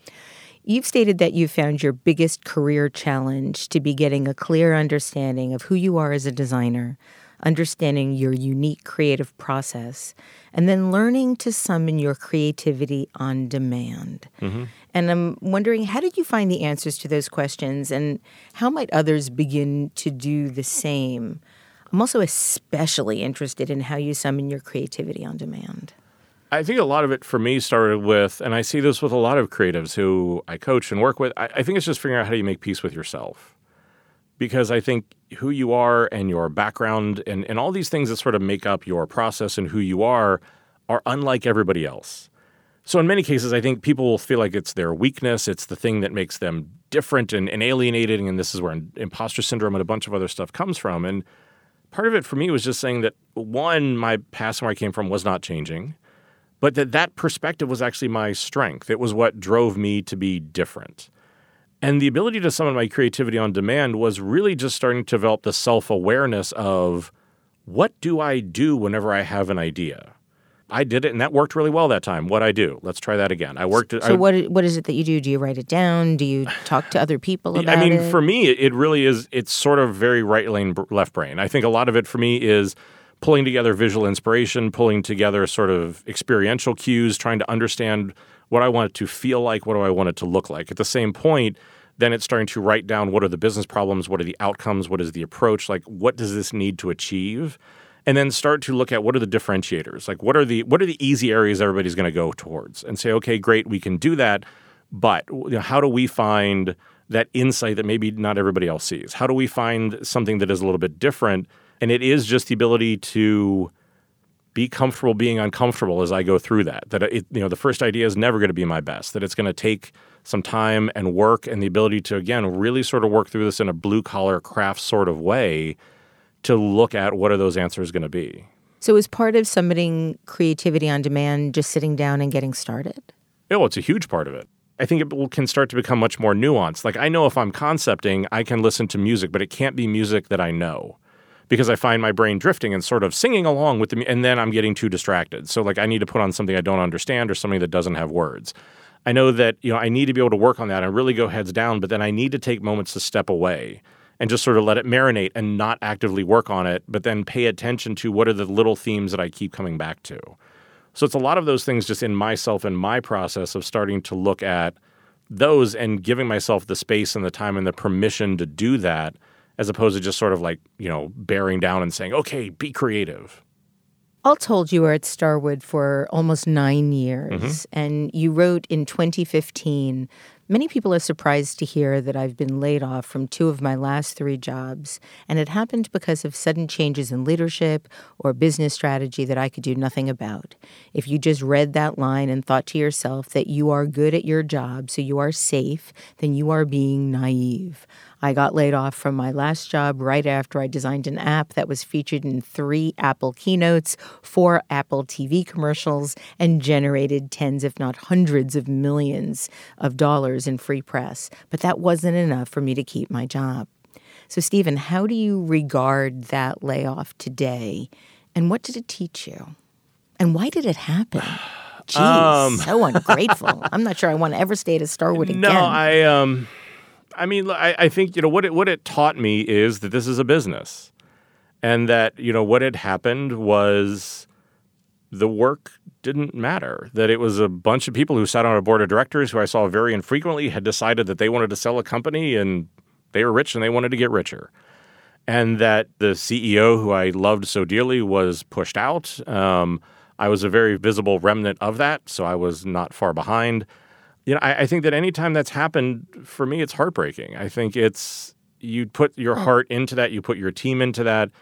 You've stated that you found your biggest career challenge to be getting a clear understanding of who you are as a designer, understanding your unique creative process, and then learning to summon your creativity on demand. Mm-hmm. And I'm wondering, how did you find the answers to those questions, and how might others begin to do the same? I'm also especially interested in how you summon your creativity on demand. I think a lot of it for me started with, and I see this with a lot of creatives who I coach and work with, I, I think it's just figuring out how do you make peace with yourself. Because I think who you are and your background and, and all these things that sort of make up your process and who you are are unlike everybody else. So in many cases, I think people will feel like it's their weakness. It's the thing that makes them different and, and alienating. And this is where imposter syndrome and a bunch of other stuff comes from. And part of it for me was just saying that, one, my past and where I came from was not changing. But that that perspective was actually my strength. It was what drove me to be different. And the ability to summon my creativity on demand was really just starting to develop the self-awareness of what do I do whenever I have an idea? I did it, and that worked really well that time. What I do? Let's try that again. I worked. So I, what what is it that you do? Do you write it down? Do you talk to other people about I mean, it? for me, it really is. It's sort of very right lane, left brain. I think a lot of it for me is pulling together visual inspiration, pulling together sort of experiential cues, trying to understand what I want it to feel like, what do I want it to look like. At the same point, then it's starting to write down what are the business problems, what are the outcomes, what is the approach, like what does this need to achieve? And then start to look at what are the differentiators, like what are the what are the easy areas everybody's going to go towards, and say, okay, great, we can do that, but you know, how do we find that insight that maybe not everybody else sees? How do we find something that is a little bit different? And it is just the ability to be comfortable being uncomfortable as I go through that. That it, you know, the first idea is never going to be my best. That it's going to take some time and work, and the ability to again really sort of work through this in a blue collar craft sort of way to look at what are those answers going to be. So is part of summoning creativity on demand just sitting down and getting started? Oh, it's a huge part of it. I think it will, can start to become much more nuanced. Like I know if I'm concepting, I can listen to music, but it can't be music that I know. Because I find my brain drifting and sort of singing along with the, and then I'm getting too distracted. So like I need to put on something I don't understand or something that doesn't have words. I know that, you know, I need to be able to work on that and really go heads down, but then I need to take moments to step away and just sort of let it marinate and not actively work on it, but then pay attention to what are the little themes that I keep coming back to. So it's a lot of those things just in myself and my process of starting to look at those and giving myself the space and the time and the permission to do that, as opposed to just sort of like, you know, bearing down and saying, okay, be creative. All told, you were at Starwood for almost nine years, Mm-hmm. and you wrote in twenty fifteen, many people are surprised to hear that I've been laid off from two of my last three jobs, and it happened because of sudden changes in leadership or business strategy that I could do nothing about. If you just read that line and thought to yourself that you are good at your job, so you are safe, then you are being naive. I got laid off from my last job right after I designed an app that was featured in three Apple keynotes, four Apple T V commercials, and generated tens, if not hundreds of millions of dollars in free press. But that wasn't enough for me to keep my job. So, Stephen, how do you regard that layoff today? And what did it teach you? And why did it happen? Geez, Um. so ungrateful. I'm not sure I want to ever stay at a Starwood again. No, I um, I mean, I, I think, you know, what it, what it taught me is that this is a business. And that, you know, what had happened was the work didn't matter. That it was a bunch of people who sat on a board of directors who I saw very infrequently had decided that they wanted to sell a company and they were rich and they wanted to get richer. And that the C E O, who I loved so dearly, was pushed out. Um, I was a very visible remnant of that, so I was not far behind. You know, I, I think that anytime that's happened, for me, it's heartbreaking. I think it's, you put your heart into that, you put your team into that,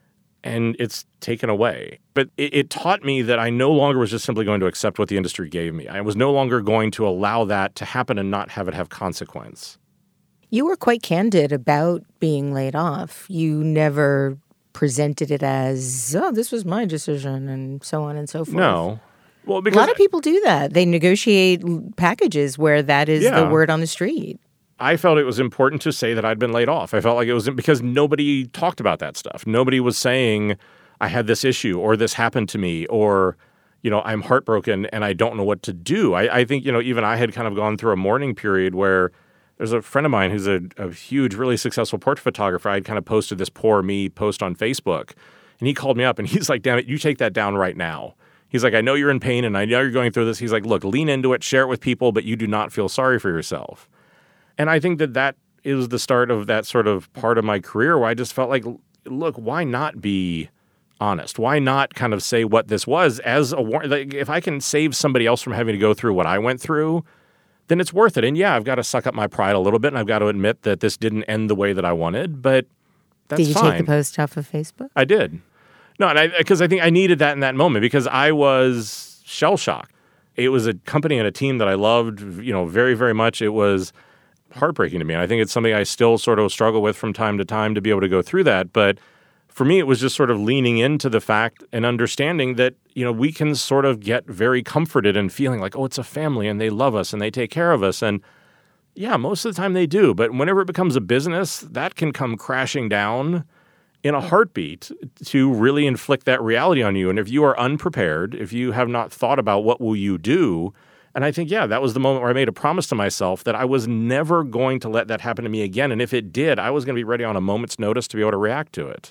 and it's taken away. But it, it taught me that I no longer was just simply going to accept what the industry gave me. I was no longer going to allow that to happen and not have it have consequence. You were quite candid about being laid off. You never presented it as, oh, this was my decision, and so on and so forth. No. Well, A because lot of people do that. They negotiate packages where that is Yeah. the word on the street. I felt it was important to say that I'd been laid off. I felt like it was because nobody talked about that stuff. Nobody was saying, I had this issue or this happened to me or, you know, I'm heartbroken and I don't know what to do. I, I think, you know, even I had kind of gone through a mourning period where there's a friend of mine who's a, a huge, really successful portrait photographer. I had kind of posted this poor me post on Facebook and he called me up and he's like, damn it, you take that down right now. He's like, I know you're in pain and I know you're going through this. He's like, look, lean into it, share it with people, but you do not feel sorry for yourself. And I think that that is the start of that sort of part of my career where I just felt like, look, why not be honest? Why not kind of say what this was as a warning? Like, if I can save somebody else from having to go through what I went through, then it's worth it. And yeah, I've got to suck up my pride a little bit and I've got to admit that this didn't end the way that I wanted, but that's fine. Did you fine. take the post off of Facebook? I did. No, and I because I think I needed that in that moment because I was shell-shocked. It was a company and a team that I loved, you know, very, very much. It was heartbreaking to me. And I think it's something I still sort of struggle with from time to time to be able to go through that. But for me, it was just sort of leaning into the fact and understanding that, you know, we can sort of get very comforted and feeling like, oh, it's a family and they love us and they take care of us. And yeah, most of the time they do. But whenever it becomes a business, that can come crashing down in a heartbeat to really inflict that reality on you. And if you are unprepared, if you have not thought about what will you do, and I think, yeah, that was the moment where I made a promise to myself that I was never going to let that happen to me again. And if it did, I was going to be ready on a moment's notice to be able to react to it.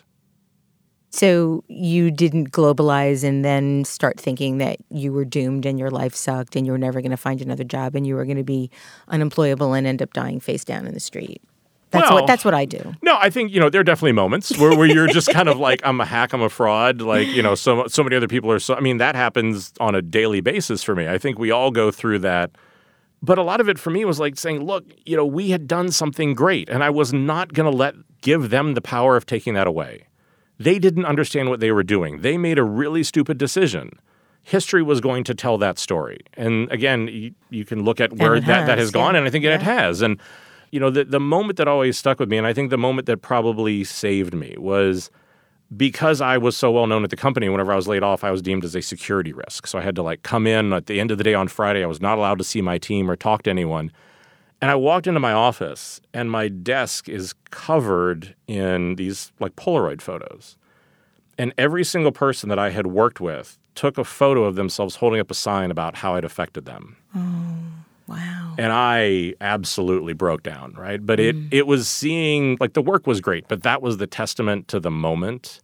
So you didn't globalize and then start thinking that you were doomed and your life sucked and you were never going to find another job and you were going to be unemployable and end up dying face down in the street. That's well, what that's what I do. No, I think, you know, there are definitely moments where, where you're just kind of like, I'm a hack, I'm a fraud. Like, you know, so so many other people are so, I mean, that happens on a daily basis for me. I think we all go through that. But a lot of it for me was like saying, look, you know, we had done something great and I was not going to let give them the power of taking that away. They didn't understand what they were doing. They made a really stupid decision. History was going to tell that story. And again, you, you can look at where that, has, that has gone, yeah. and I think yeah. it has. And you know, the, the moment that always stuck with me, and I think the moment that probably saved me was because I was so well known at the company, whenever I was laid off, I was deemed as a security risk. So I had to like come in at the end of the day on Friday. I was not allowed to see my team or talk to anyone. And I walked into my office and my desk is covered in these like Polaroid photos. And every single person that I had worked with took a photo of themselves holding up a sign about how I'd affected them. Oh. Wow. And I absolutely broke down, right? But it Mm. it was seeing, like the work was great, but that was the testament to the moment,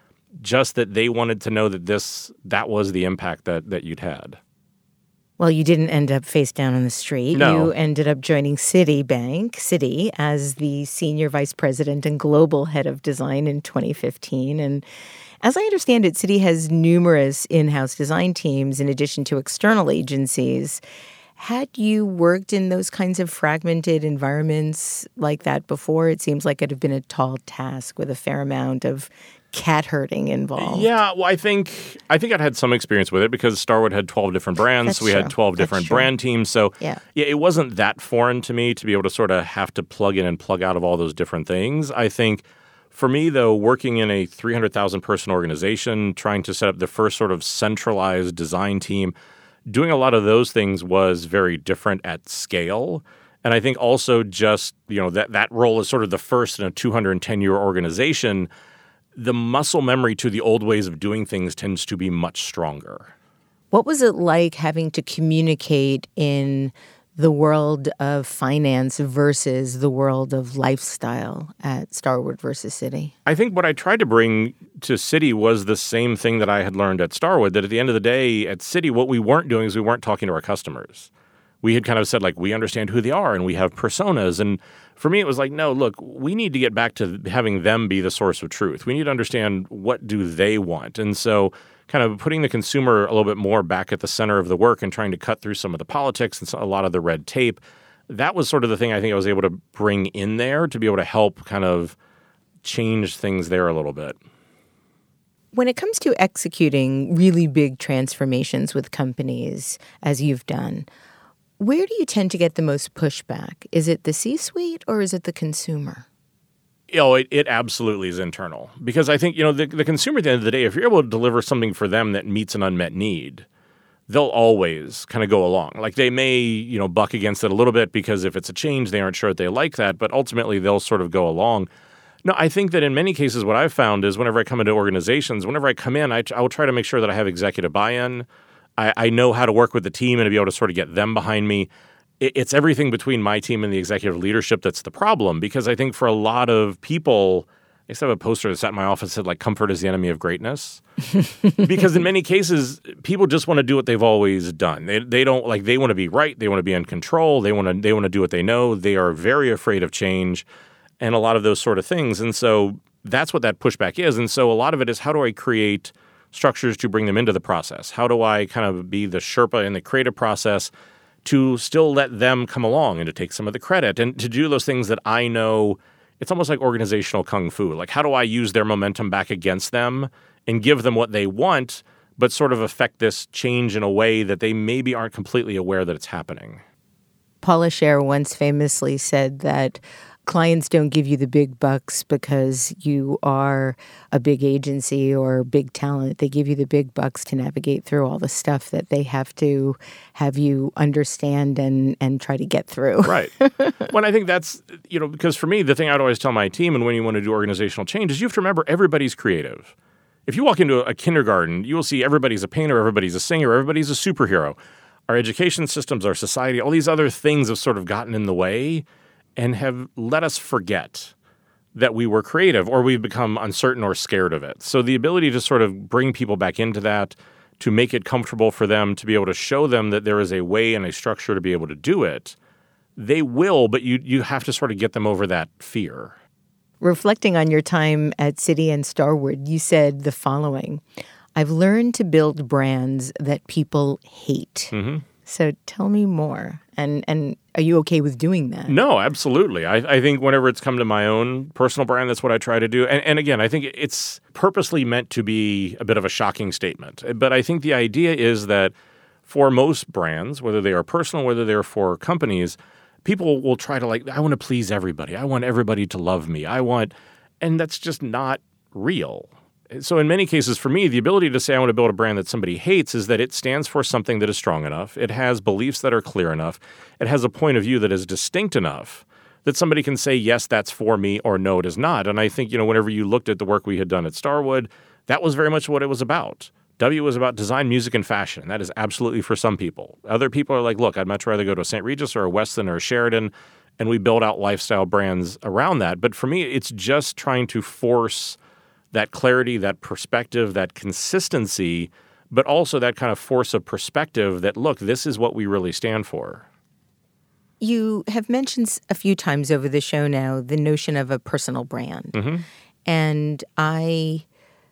just that they wanted to know that this, that was the impact that that you'd had. Well, you didn't end up face down on the street. No. You ended up joining Citibank, Citi, as the senior vice president and global head of design in twenty fifteen. And as I understand it, Citi has numerous in-house design teams in addition to external agencies. Had you worked in those kinds of fragmented environments like that before? It seems like it would have been a tall task with a fair amount of cat herding involved. Yeah, well, I think I think I'd had some experience with it because Starwood had twelve different brands. That's so we true. had twelve That's different true. brand teams. So Yeah. yeah, it wasn't that foreign to me to be able to sort of have to plug in and plug out of all those different things. I think for me, though, working in a three hundred thousand person organization, trying to set up the first sort of centralized design team, doing a lot of those things was very different at scale. And I think also just, you know, that, that role is sort of the first in a two hundred ten year organization. The muscle memory to the old ways of doing things tends to be much stronger. What was it like having to communicate in the world of finance versus the world of lifestyle at Starwood versus Citi? I think what I tried to bring to Citi was the same thing that I had learned at Starwood, that at the end of the day, at Citi, what we weren't doing is we weren't talking to our customers. We had kind of said, like, we understand who they are and we have personas. And for me, it was like, no, look, we need to get back to having them be the source of truth. We need to understand what do they want. And so kind of putting the consumer a little bit more back at the center of the work and trying to cut through some of the politics and a lot of the red tape, that was sort of the thing I think I was able to bring in there to be able to help kind of change things there a little bit. When it comes to executing really big transformations with companies, as you've done, where do you tend to get the most pushback? Is it the C-suite or is it the consumer? You know, it, it absolutely is internal. Because I think, you know, the, the consumer at the end of the day, if you're able to deliver something for them that meets an unmet need, they'll always kind of go along. Like they may, you know, buck against it a little bit because if it's a change, they aren't sure that they like that. But ultimately, they'll sort of go along. No, I think that in many cases what I've found is whenever I come into organizations, whenever I come in, I, I will try to make sure that I have executive buy-in. I, I know how to work with the team and to be able to sort of get them behind me. It, it's everything between my team and the executive leadership that's the problem, because I think for a lot of people, I used to have a poster that sat in my office that said, like, comfort is the enemy of greatness. Because in many cases, people just want to do what they've always done. They they don't, like, they want to be right. They want to be in control. They want to they want to do what they know. They are very afraid of change and a lot of those sort of things. And so that's what that pushback is. And so a lot of it is, how do I create structures to bring them into the process? How do I kind of be the Sherpa in the creative process to still let them come along and to take some of the credit and to do those things that I know. It's almost like organizational kung fu. Like, how do I use their momentum back against them and give them what they want, but sort of affect this change in a way that they maybe aren't completely aware that it's happening? Paula Scher once famously said that clients don't give you the big bucks because you are a big agency or big talent. They give you the big bucks to navigate through all the stuff that they have to have you understand and, and try to get through. Right. Well, I think that's, you know, because for me, the thing I'd always tell my team, and when you want to do organizational change, is you have to remember everybody's creative. If you walk into a kindergarten, you will see everybody's a painter, everybody's a singer, everybody's a superhero. Our education systems, our society, all these other things have sort of gotten in the way and have let us forget that we were creative, or we've become uncertain or scared of it. So the ability to sort of bring people back into that, to make it comfortable for them, to be able to show them that there is a way and a structure to be able to do it, they will, but you you have to sort of get them over that fear. Reflecting on your time at Citi and Starwood, you said the following: I've learned to build brands that people hate. Mm-hmm. So tell me more. And and are you okay with doing that? No, absolutely. I, I think whenever it's come to my own personal brand, that's what I try to do. And, and again, I think it's purposely meant to be a bit of a shocking statement. But I think the idea is that for most brands, whether they are personal, whether they're for companies, people will try to, like, I want to please everybody. I want everybody to love me. I want, and that's just not real. So in many cases, for me, the ability to say I want to build a brand that somebody hates is that it stands for something that is strong enough. It has beliefs that are clear enough. It has a point of view that is distinct enough that somebody can say, yes, that's for me, or no, it is not. And I think, you know, whenever you looked at the work we had done at Starwood, that was very much what it was about. W was about design, music, and fashion. That is absolutely for some people. Other people are like, look, I'd much rather go to a Saint Regis or a Westin or a Sheraton, and we build out lifestyle brands around that. But for me, it's just trying to force that clarity, that perspective, that consistency, but also that kind of force of perspective that, look, this is what we really stand for. You have mentioned a few times over the show now the notion of a personal brand. Mm-hmm. And I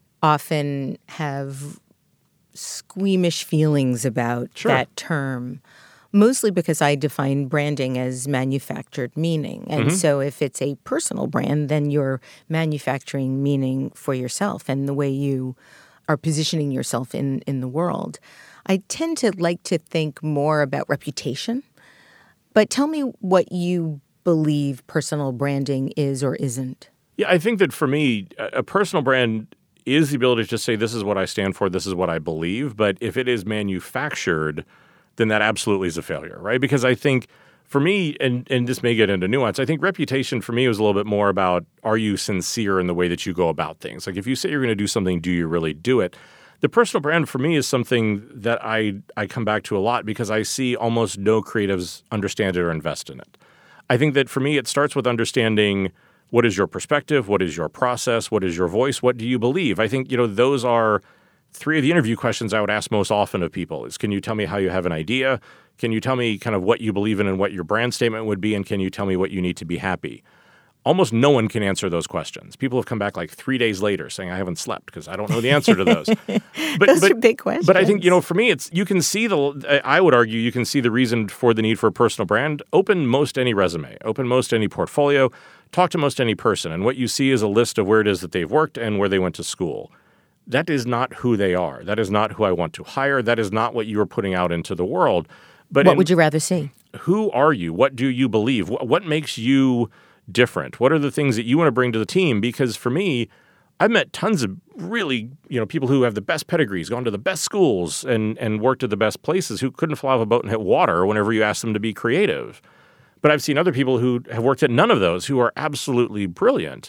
often have squeamish feelings about sure. that term, mostly because I define branding as manufactured meaning. And mm-hmm. so if it's a personal brand, then you're manufacturing meaning for yourself and the way you are positioning yourself in, in the world. I tend to like to think more about reputation. But tell me what you believe personal branding is or isn't. Yeah, I think that for me, a personal brand is the ability to say, this is what I stand for, this is what I believe. But if it is manufactured, then that absolutely is a failure, right? Because I think for me, and, and this may get into nuance, I think reputation for me was a little bit more about, are you sincere in the way that you go about things? Like, if you say you're going to do something, do you really do it? The personal brand for me is something that I, I come back to a lot because I see almost no creatives understand it or invest in it. I think that for me, it starts with understanding what is your perspective, what is your process, what is your voice, what do you believe? I think, you know, those are three of the interview questions I would ask most often of people is, can you tell me how you have an idea? Can you tell me kind of what you believe in and what your brand statement would be? And can you tell me what you need to be happy? Almost no one can answer those questions. People have come back like three days later saying, I haven't slept because I don't know the answer to those. But, those but, are big questions. But I think, you know, for me, it's you can see the, I would argue, you can see the reason for the need for a personal brand. Open most any resume, open most any portfolio, talk to most any person. And what you see is a list of where it is that they've worked and where they went to school. That is not who they are. That is not who I want to hire. That is not what you are putting out into the world. But what in, would you rather see? Who are you? What do you believe? What, what makes you different? What are the things that you want to bring to the team? Because for me, I've met tons of really, you know, people who have the best pedigrees, gone to the best schools and, and worked at the best places who couldn't fly off a boat and hit water whenever you asked them to be creative. But I've seen other people who have worked at none of those who are absolutely brilliant.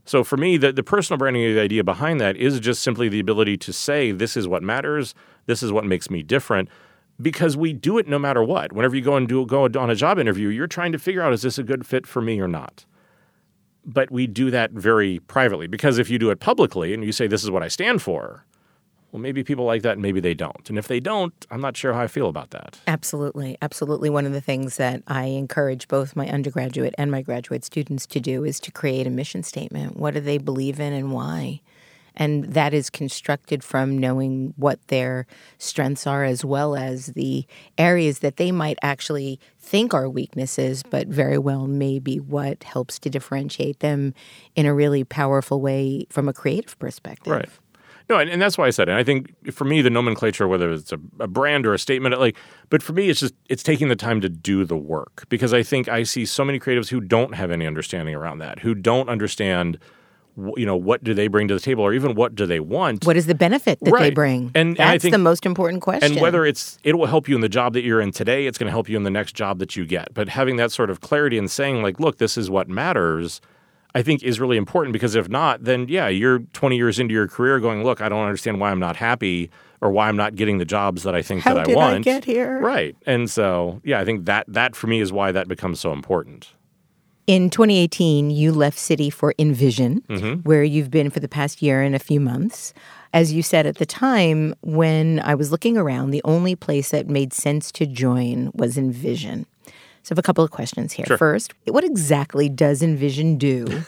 So for me, the, the personal branding of the idea behind that is just simply the ability to say, this is what matters, this is what makes me different, because we do it no matter what. Whenever you go and do go on a job interview, you're trying to figure out, is this a good fit for me or not? But we do that very privately, because if you do it publicly and you say, this is what I stand for, well, maybe people like that and maybe they don't. And if they don't, I'm not sure how I feel about that. Absolutely. Absolutely. One of the things that I encourage both my undergraduate and my graduate students to do is to create a mission statement. What do they believe in and why? And that is constructed from knowing what their strengths are, as well as the areas that they might actually think are weaknesses, but very well may be what helps to differentiate them in a really powerful way from a creative perspective. Right. No, and, and that's why I said it. And I think for me, the nomenclature, whether it's a, a brand or a statement, like, but for me, it's just it's taking the time to do the work, because I think I see so many creatives who don't have any understanding around that, who don't understand, you know, what do they bring to the table, or even what do they want? What is the benefit that right. they bring? And, That's and I think, the most important question. And whether it's it will help you in the job that you're in today, it's going to help you in the next job that you get. But having that sort of clarity and saying, like, look, this is what matters, I think is really important, because if not, then yeah, you're twenty years into your career going, look, I don't understand why I'm not happy or why I'm not getting the jobs that I think How that I did want. I get here? Right. And so, yeah, I think that that for me is why that becomes so important. In twenty eighteen, you left Citi for Envision, Mm-hmm. where you've been for the past year and a few months. As you said at the time, when I was looking around, the only place that made sense to join was Envision. So I have a couple of questions here. Sure. First, what exactly does Envision do?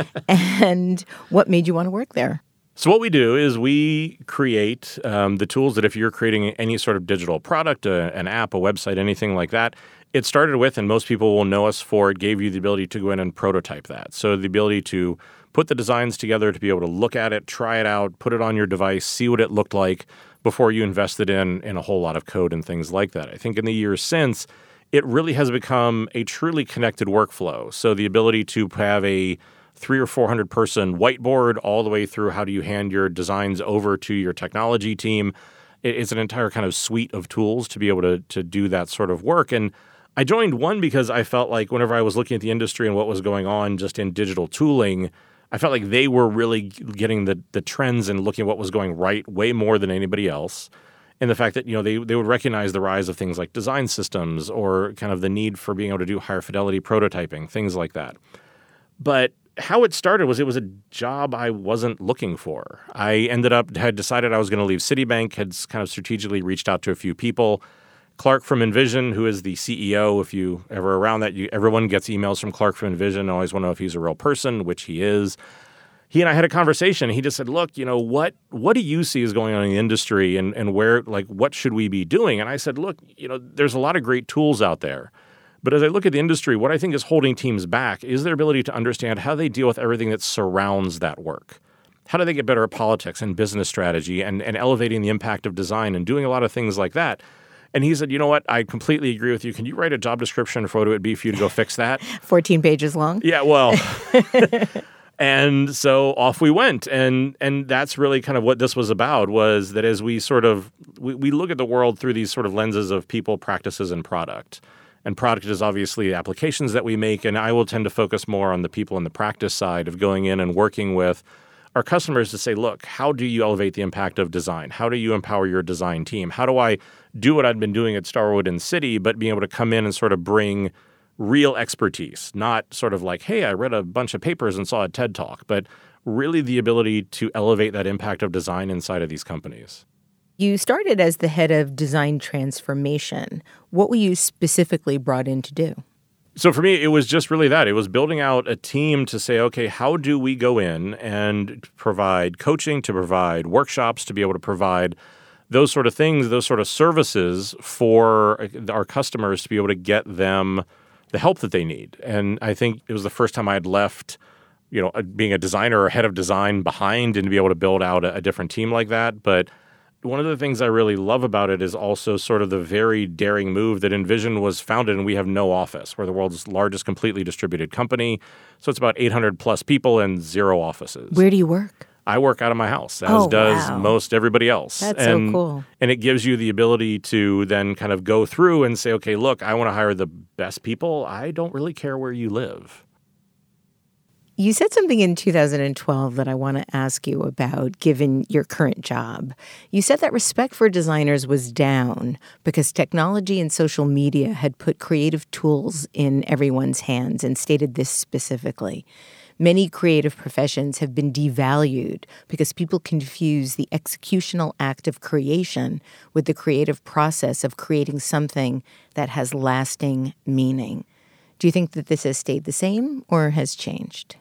And what made you want to work there? So what we do is we create um, the tools that if you're creating any sort of digital product, uh, an app, a website, anything like that, it started with, and most people will know us for, it gave you the ability to go in and prototype that. So the ability to put the designs together, to be able to look at it, try it out, put it on your device, see what it looked like before you invested in, in a whole lot of code and things like that. I think in the years since, it really has become a truly connected workflow. So the ability to have a three or four hundred person whiteboard all the way through how do you hand your designs over to your technology team. It's an entire kind of suite of tools to be able to, to do that sort of work. And I joined one because I felt like whenever I was looking at the industry and what was going on just in digital tooling, I felt like they were really getting the the trends and looking at what was going right way more than anybody else. And the fact that, you know, they, they would recognize the rise of things like design systems or kind of the need for being able to do higher fidelity prototyping, things like that. But how it started was it was a job I wasn't looking for. I ended up, had decided I was going to leave Citibank, had kind of strategically reached out to a few people. Clark from Envision, who is the C E O, if you ever around that, you, everyone gets emails from Clark from Envision. I always want to know if he's a real person, which he is. He and I had a conversation. He just said, look, you know, what what do you see is going on in the industry, and, and where, like, what should we be doing? And I said, look, you know, there's a lot of great tools out there. But as I look at the industry, what I think is holding teams back is their ability to understand how they deal with everything that surrounds that work. How do they get better at politics and business strategy and, and elevating the impact of design and doing a lot of things like that? And he said, you know what, I completely agree with you. Can you write a job description for what it would be for you to go fix that? fourteen pages long? Yeah, well... And so off we went. And and that's really kind of what this was about, was that as we sort of, we, we look at the world through these sort of lenses of people, practices, and product. And product is obviously applications that we make. And I will tend to focus more on the people and the practice side of going in and working with our customers to say, look, how do you elevate the impact of design? How do you empower your design team? How do I do what I've been doing at Starwood and Citi, but being able to come in and sort of bring real expertise, not sort of like, hey, I read a bunch of papers and saw a TED Talk, but really the ability to elevate that impact of design inside of these companies. You started as the head of design transformation. What were you specifically brought in to do? So for me, it was just really that. It was building out a team to say, okay, how do we go in and provide coaching, to provide workshops, to be able to provide those sort of things, those sort of services for our customers to be able to get them the help that they need. And I think it was the first time I had left, you know, being a designer or head of design behind, and to be able to build out a, a different team like that. But one of the things I really love about it is also sort of the very daring move that Envision was founded, and we have no office. We're the world's largest completely distributed company. So it's about eight hundred plus people and zero offices. Where do you work? I work out of my house, as oh, does wow. most everybody else. That's and, so cool. And it gives you the ability to then kind of go through and say, okay, look, I want to hire the best people. I don't really care where you live. You said something in two thousand twelve that I want to ask you about, given your current job. You said that respect for designers was down because technology and social media had put creative tools in everyone's hands, and stated this specifically. Many creative professions have been devalued because people confuse the executional act of creation with the creative process of creating something that has lasting meaning. Do you think that this has stayed the same or has changed?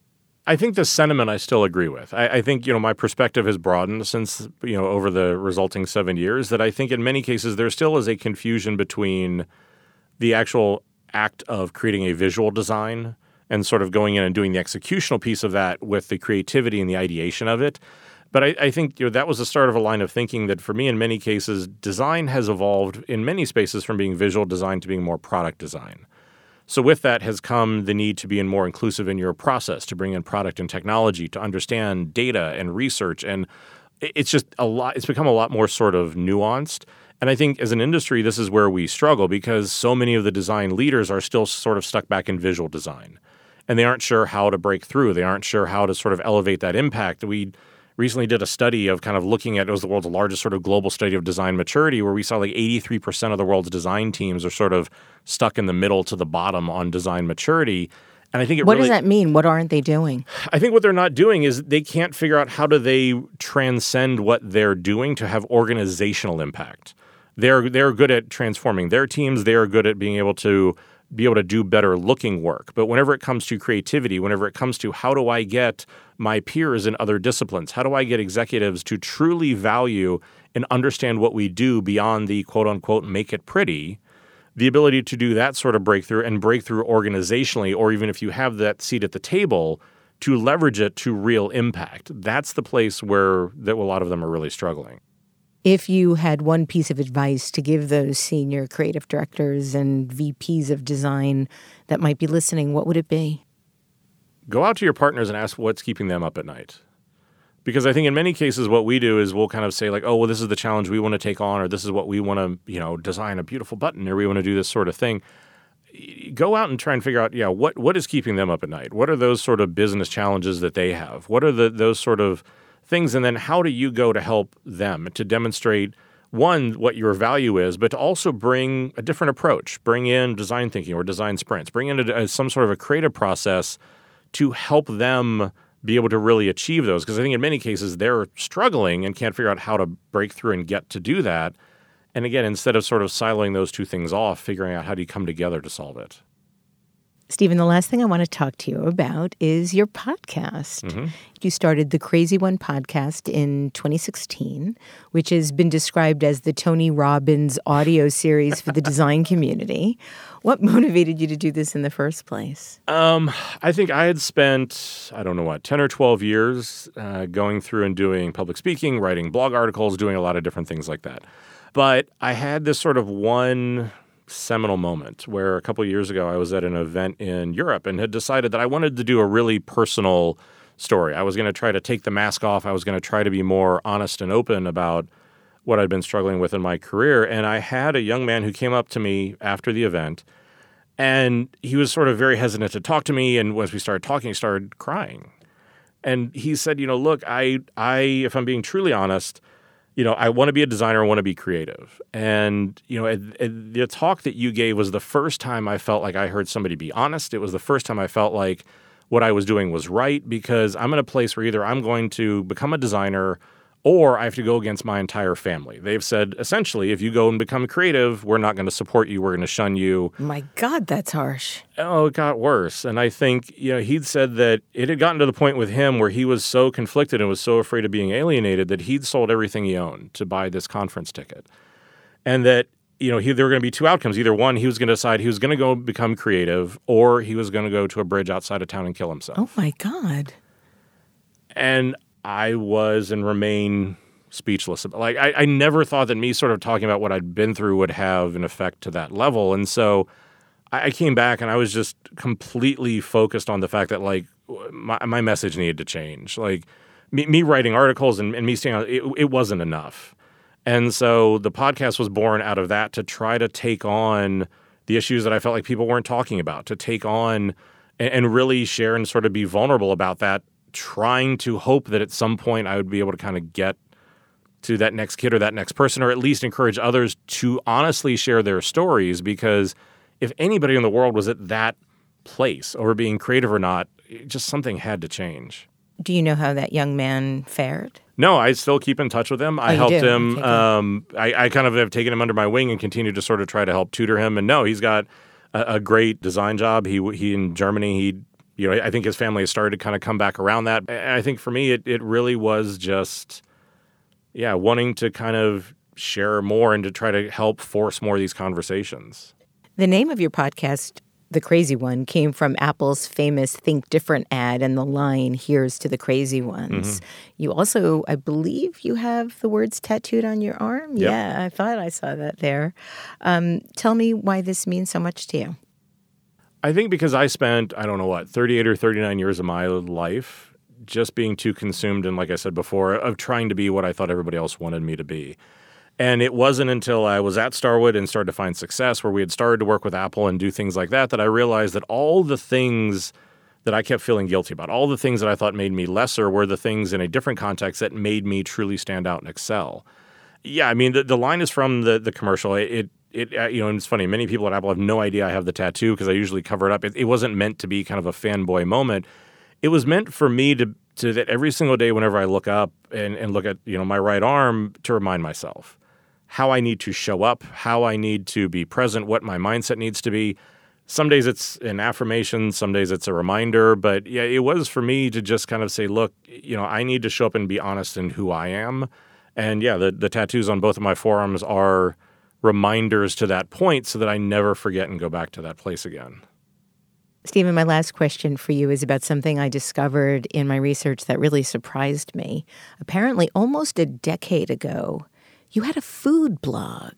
I think the sentiment I still agree with. I, I think, you know, my perspective has broadened since, you know, over the resulting seven years that I think in many cases there still is a confusion between the actual act of creating a visual design and sort of going in and doing the executional piece of that with the creativity and the ideation of it. But I, I think, you know, that was the start of a line of thinking that for me in many cases, design has evolved in many spaces from being visual design to being more product design. So with that has come the need to be in more inclusive in your process, to bring in product and technology, to understand data and research. And it's just a lot, it's become a lot more sort of nuanced. And I think as an industry, this is where we struggle because so many of the design leaders are still sort of stuck back in visual design. And they aren't sure how to break through. They aren't sure how to sort of elevate that impact. We recently did a study of kind of looking at, it was the world's largest sort of global study of design maturity, where we saw like eighty-three percent of the world's design teams are sort of stuck in the middle to the bottom on design maturity. And I think it What really, does that mean? What aren't they doing? I think what they're not doing is they can't figure out how do they transcend what they're doing to have organizational impact. They're they're good at transforming their teams. They are good at being able to be able to do better looking work. But whenever it comes to creativity, whenever it comes to how do I get my peers in other disciplines, how do I get executives to truly value and understand what we do beyond the quote unquote make it pretty, the ability to do that sort of breakthrough and breakthrough organizationally, or even if you have that seat at the table, to leverage it to real impact. That's the place where that a lot of them are really struggling. If you had one piece of advice to give those senior creative directors and V Ps of design that might be listening, what would it be? Go out to your partners and ask what's keeping them up at night. Because I think in many cases what we do is we'll kind of say like, oh, well, this is the challenge we want to take on, or this is what we want to, you know, design a beautiful button, or we want to do this sort of thing. Go out and try and figure out, yeah, what what is keeping them up at night? What are those sort of business challenges that they have? What are the those sort of things? And then how do you go to help them to demonstrate, one, what your value is, but to also bring a different approach, bring in design thinking or design sprints, bring in a, a, some sort of a creative process to help them be able to really achieve those. Because I think in many cases they're struggling and can't figure out how to break through and get to do that. And again, instead of sort of siloing those two things off, figuring out how do you come together to solve it. Stephen, the last thing I want to talk to you about is your podcast. Mm-hmm. You started the Crazy One podcast in twenty sixteen, which has been described as the Tony Robbins audio series for the design community. What motivated you to do this in the first place? Um, I think I had spent, I don't know what, ten or twelve years uh, going through and doing public speaking, writing blog articles, doing a lot of different things like that. But I had this sort of one seminal moment where a couple of years ago I was at an event in Europe and had decided that I wanted to do a really personal story. I was going to try to take the mask off. I was going to try to be more honest and open about what I'd been struggling with in my career. And I had a young man who came up to me after the event, and he was sort of very hesitant to talk to me. And as we started talking, he started crying. And he said, you know, look, I, I, if I'm being truly honest, you know, I want to be a designer, I want to be creative. And, you know, at, at the talk that you gave was the first time I felt like I heard somebody be honest. It was the first time I felt like what I was doing was right, because I'm in a place where either I'm going to become a designer or I have to go against my entire family. They've said, essentially, if you go and become creative, we're not going to support you. We're going to shun you. My God, that's harsh. Oh, it got worse. And I think, you know, he'd said that it had gotten to the point with him where he was so conflicted and was so afraid of being alienated that he'd sold everything he owned to buy this conference ticket. And that, you know, he, there were going to be two outcomes. Either one, he was going to decide he was going to go become creative, or he was going to go to a bridge outside of town and kill himself. Oh, my God. And I was and remain speechless. Like, I, I never thought that me sort of talking about what I'd been through would have an effect to that level. And so I, I came back and I was just completely focused on the fact that, like, my, my message needed to change. Like, me, me writing articles and, and me staying on, it, it wasn't enough. And so the podcast was born out of that, to try to take on the issues that I felt like people weren't talking about, to take on and, and really share and sort of be vulnerable about that, trying to hope that at some point I would be able to kind of get to that next kid or that next person, or at least encourage others to honestly share their stories. Because if anybody in the world was at that place, over being creative or not, just something had to change. Do you know how that young man fared? No, I still keep in touch with him. I oh, helped do? him. Okay, um, I, I kind of have taken him under my wing and continue to sort of try to help tutor him. And no, he's got a, a great design job. He he in Germany, he you know I think his family has started to kind of come back around that. And I think for me, it it really was just yeah wanting to kind of share more and to try to help force more of these conversations. The name of your podcast, The Crazy One, came from Apple's famous Think Different ad and the line, "Here's to the crazy ones." Mm-hmm. You also, I believe you have the words tattooed on your arm? Yep. Yeah, I thought I saw that there. Um, tell me why this means so much to you. I think because I spent, I don't know what, thirty-eight or thirty-nine years of my life just being too consumed and, like I said before, of trying to be what I thought everybody else wanted me to be. And it wasn't until I was at Starwood and started to find success, where we had started to work with Apple and do things like that, that I realized that all the things that I kept feeling guilty about, all the things that I thought made me lesser, were the things in a different context that made me truly stand out and excel. Yeah, I mean, the, the line is from the, the commercial. It, it, it uh, you know, and it's funny, many people at Apple have no idea I have the tattoo because I usually cover it up. It, it wasn't meant to be kind of a fanboy moment. It was meant for me to, to that every single day whenever I look up and, and look at, you know, my right arm, to remind myself how I need to show up, how I need to be present, what my mindset needs to be. Some days it's an affirmation, some days it's a reminder. But yeah, it was for me to just kind of say, look, you know, I need to show up and be honest in who I am. And yeah, the, the tattoos on both of my forearms are reminders to that point so that I never forget and go back to that place again. Stephen, my last question for you is about something I discovered in my research that really surprised me. Apparently, almost a decade ago, you had a food blog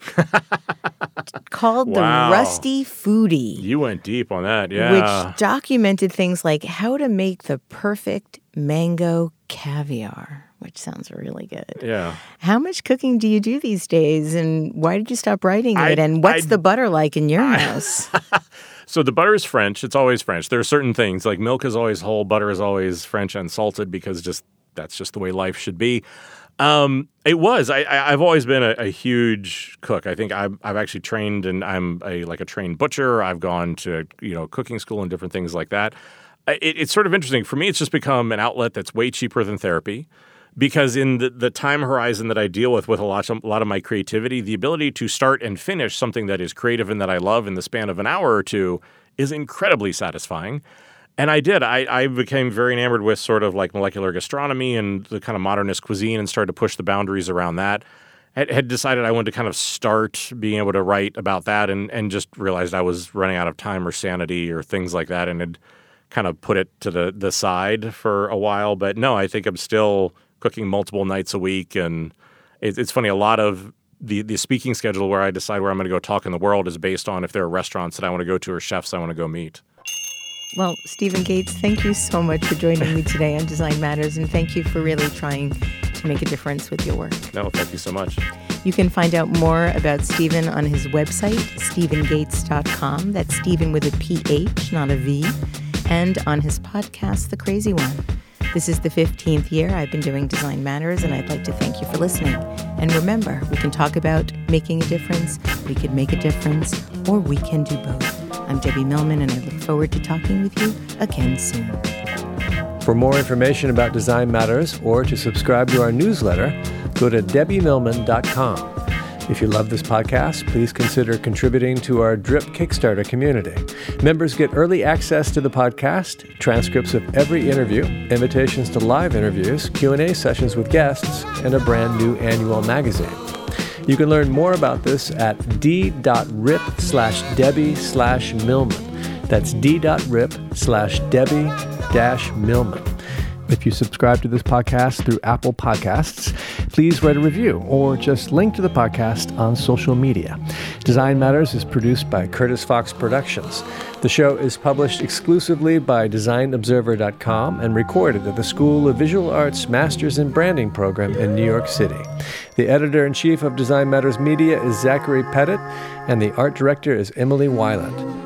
called Wow. The Rusty Foodie. You went deep on that, yeah. Which documented things like how to make the perfect mango caviar, which sounds really good. Yeah. How much cooking do you do these days, and why did you stop writing it? I, and what's I, the butter like in your I, house? So the butter is French. It's always French. There are certain things, like milk is always whole, butter is always French unsalted, because just that's just the way life should be. Um, it was. I, I, I've always been a, a huge cook. I think I've, I've actually trained, and I'm a like a trained butcher. I've gone to you know cooking school and different things like that. It, it's sort of interesting. For me, it's just become an outlet that's way cheaper than therapy, because in the, the time horizon that I deal with with a lot, a lot of my creativity, the ability to start and finish something that is creative and that I love in the span of an hour or two is incredibly satisfying. And I did. I, I became very enamored with sort of like molecular gastronomy and the kind of modernist cuisine, and started to push the boundaries around that. Had, had decided I wanted to kind of start being able to write about that, and, and just realized I was running out of time or sanity or things like that, and had kind of put it to the, the side for a while. But no, I think I'm still cooking multiple nights a week. And it, it's funny, a lot of the, the speaking schedule where I decide where I'm going to go talk in the world is based on if there are restaurants that I want to go to or chefs I want to go meet. Well, Stephen Gates, thank you so much for joining me today on Design Matters, and thank you for really trying to make a difference with your work. No, thank you so much. You can find out more about Stephen on his website, stephen gates dot com. That's Stephen with a P H, not a V. And on his podcast, The Crazy One. This is the fifteenth year I've been doing Design Matters, and I'd like to thank you for listening. And remember, we can talk about making a difference, we can make a difference, or we can do both. I'm Debbie Millman, and I look forward to talking with you again soon. For more information about Design Matters or to subscribe to our newsletter, go to debbie millman dot com. If you love this podcast, please consider contributing to our Drip Kickstarter community. Members get early access to the podcast, transcripts of every interview, invitations to live interviews, Q and A sessions with guests, and a brand new annual magazine. You can learn more about this at d.rip slash Debbie slash Millman. That's d.rip slash Debbie dash Millman. If you subscribe to this podcast through Apple Podcasts, please write a review or just link to the podcast on social media. Design Matters is produced by Curtis Fox Productions. The show is published exclusively by design observer dot com and recorded at the School of Visual Arts Masters in Branding program in New York City. The editor-in-chief of Design Matters Media is Zachary Pettit, and the art director is Emily Weiland.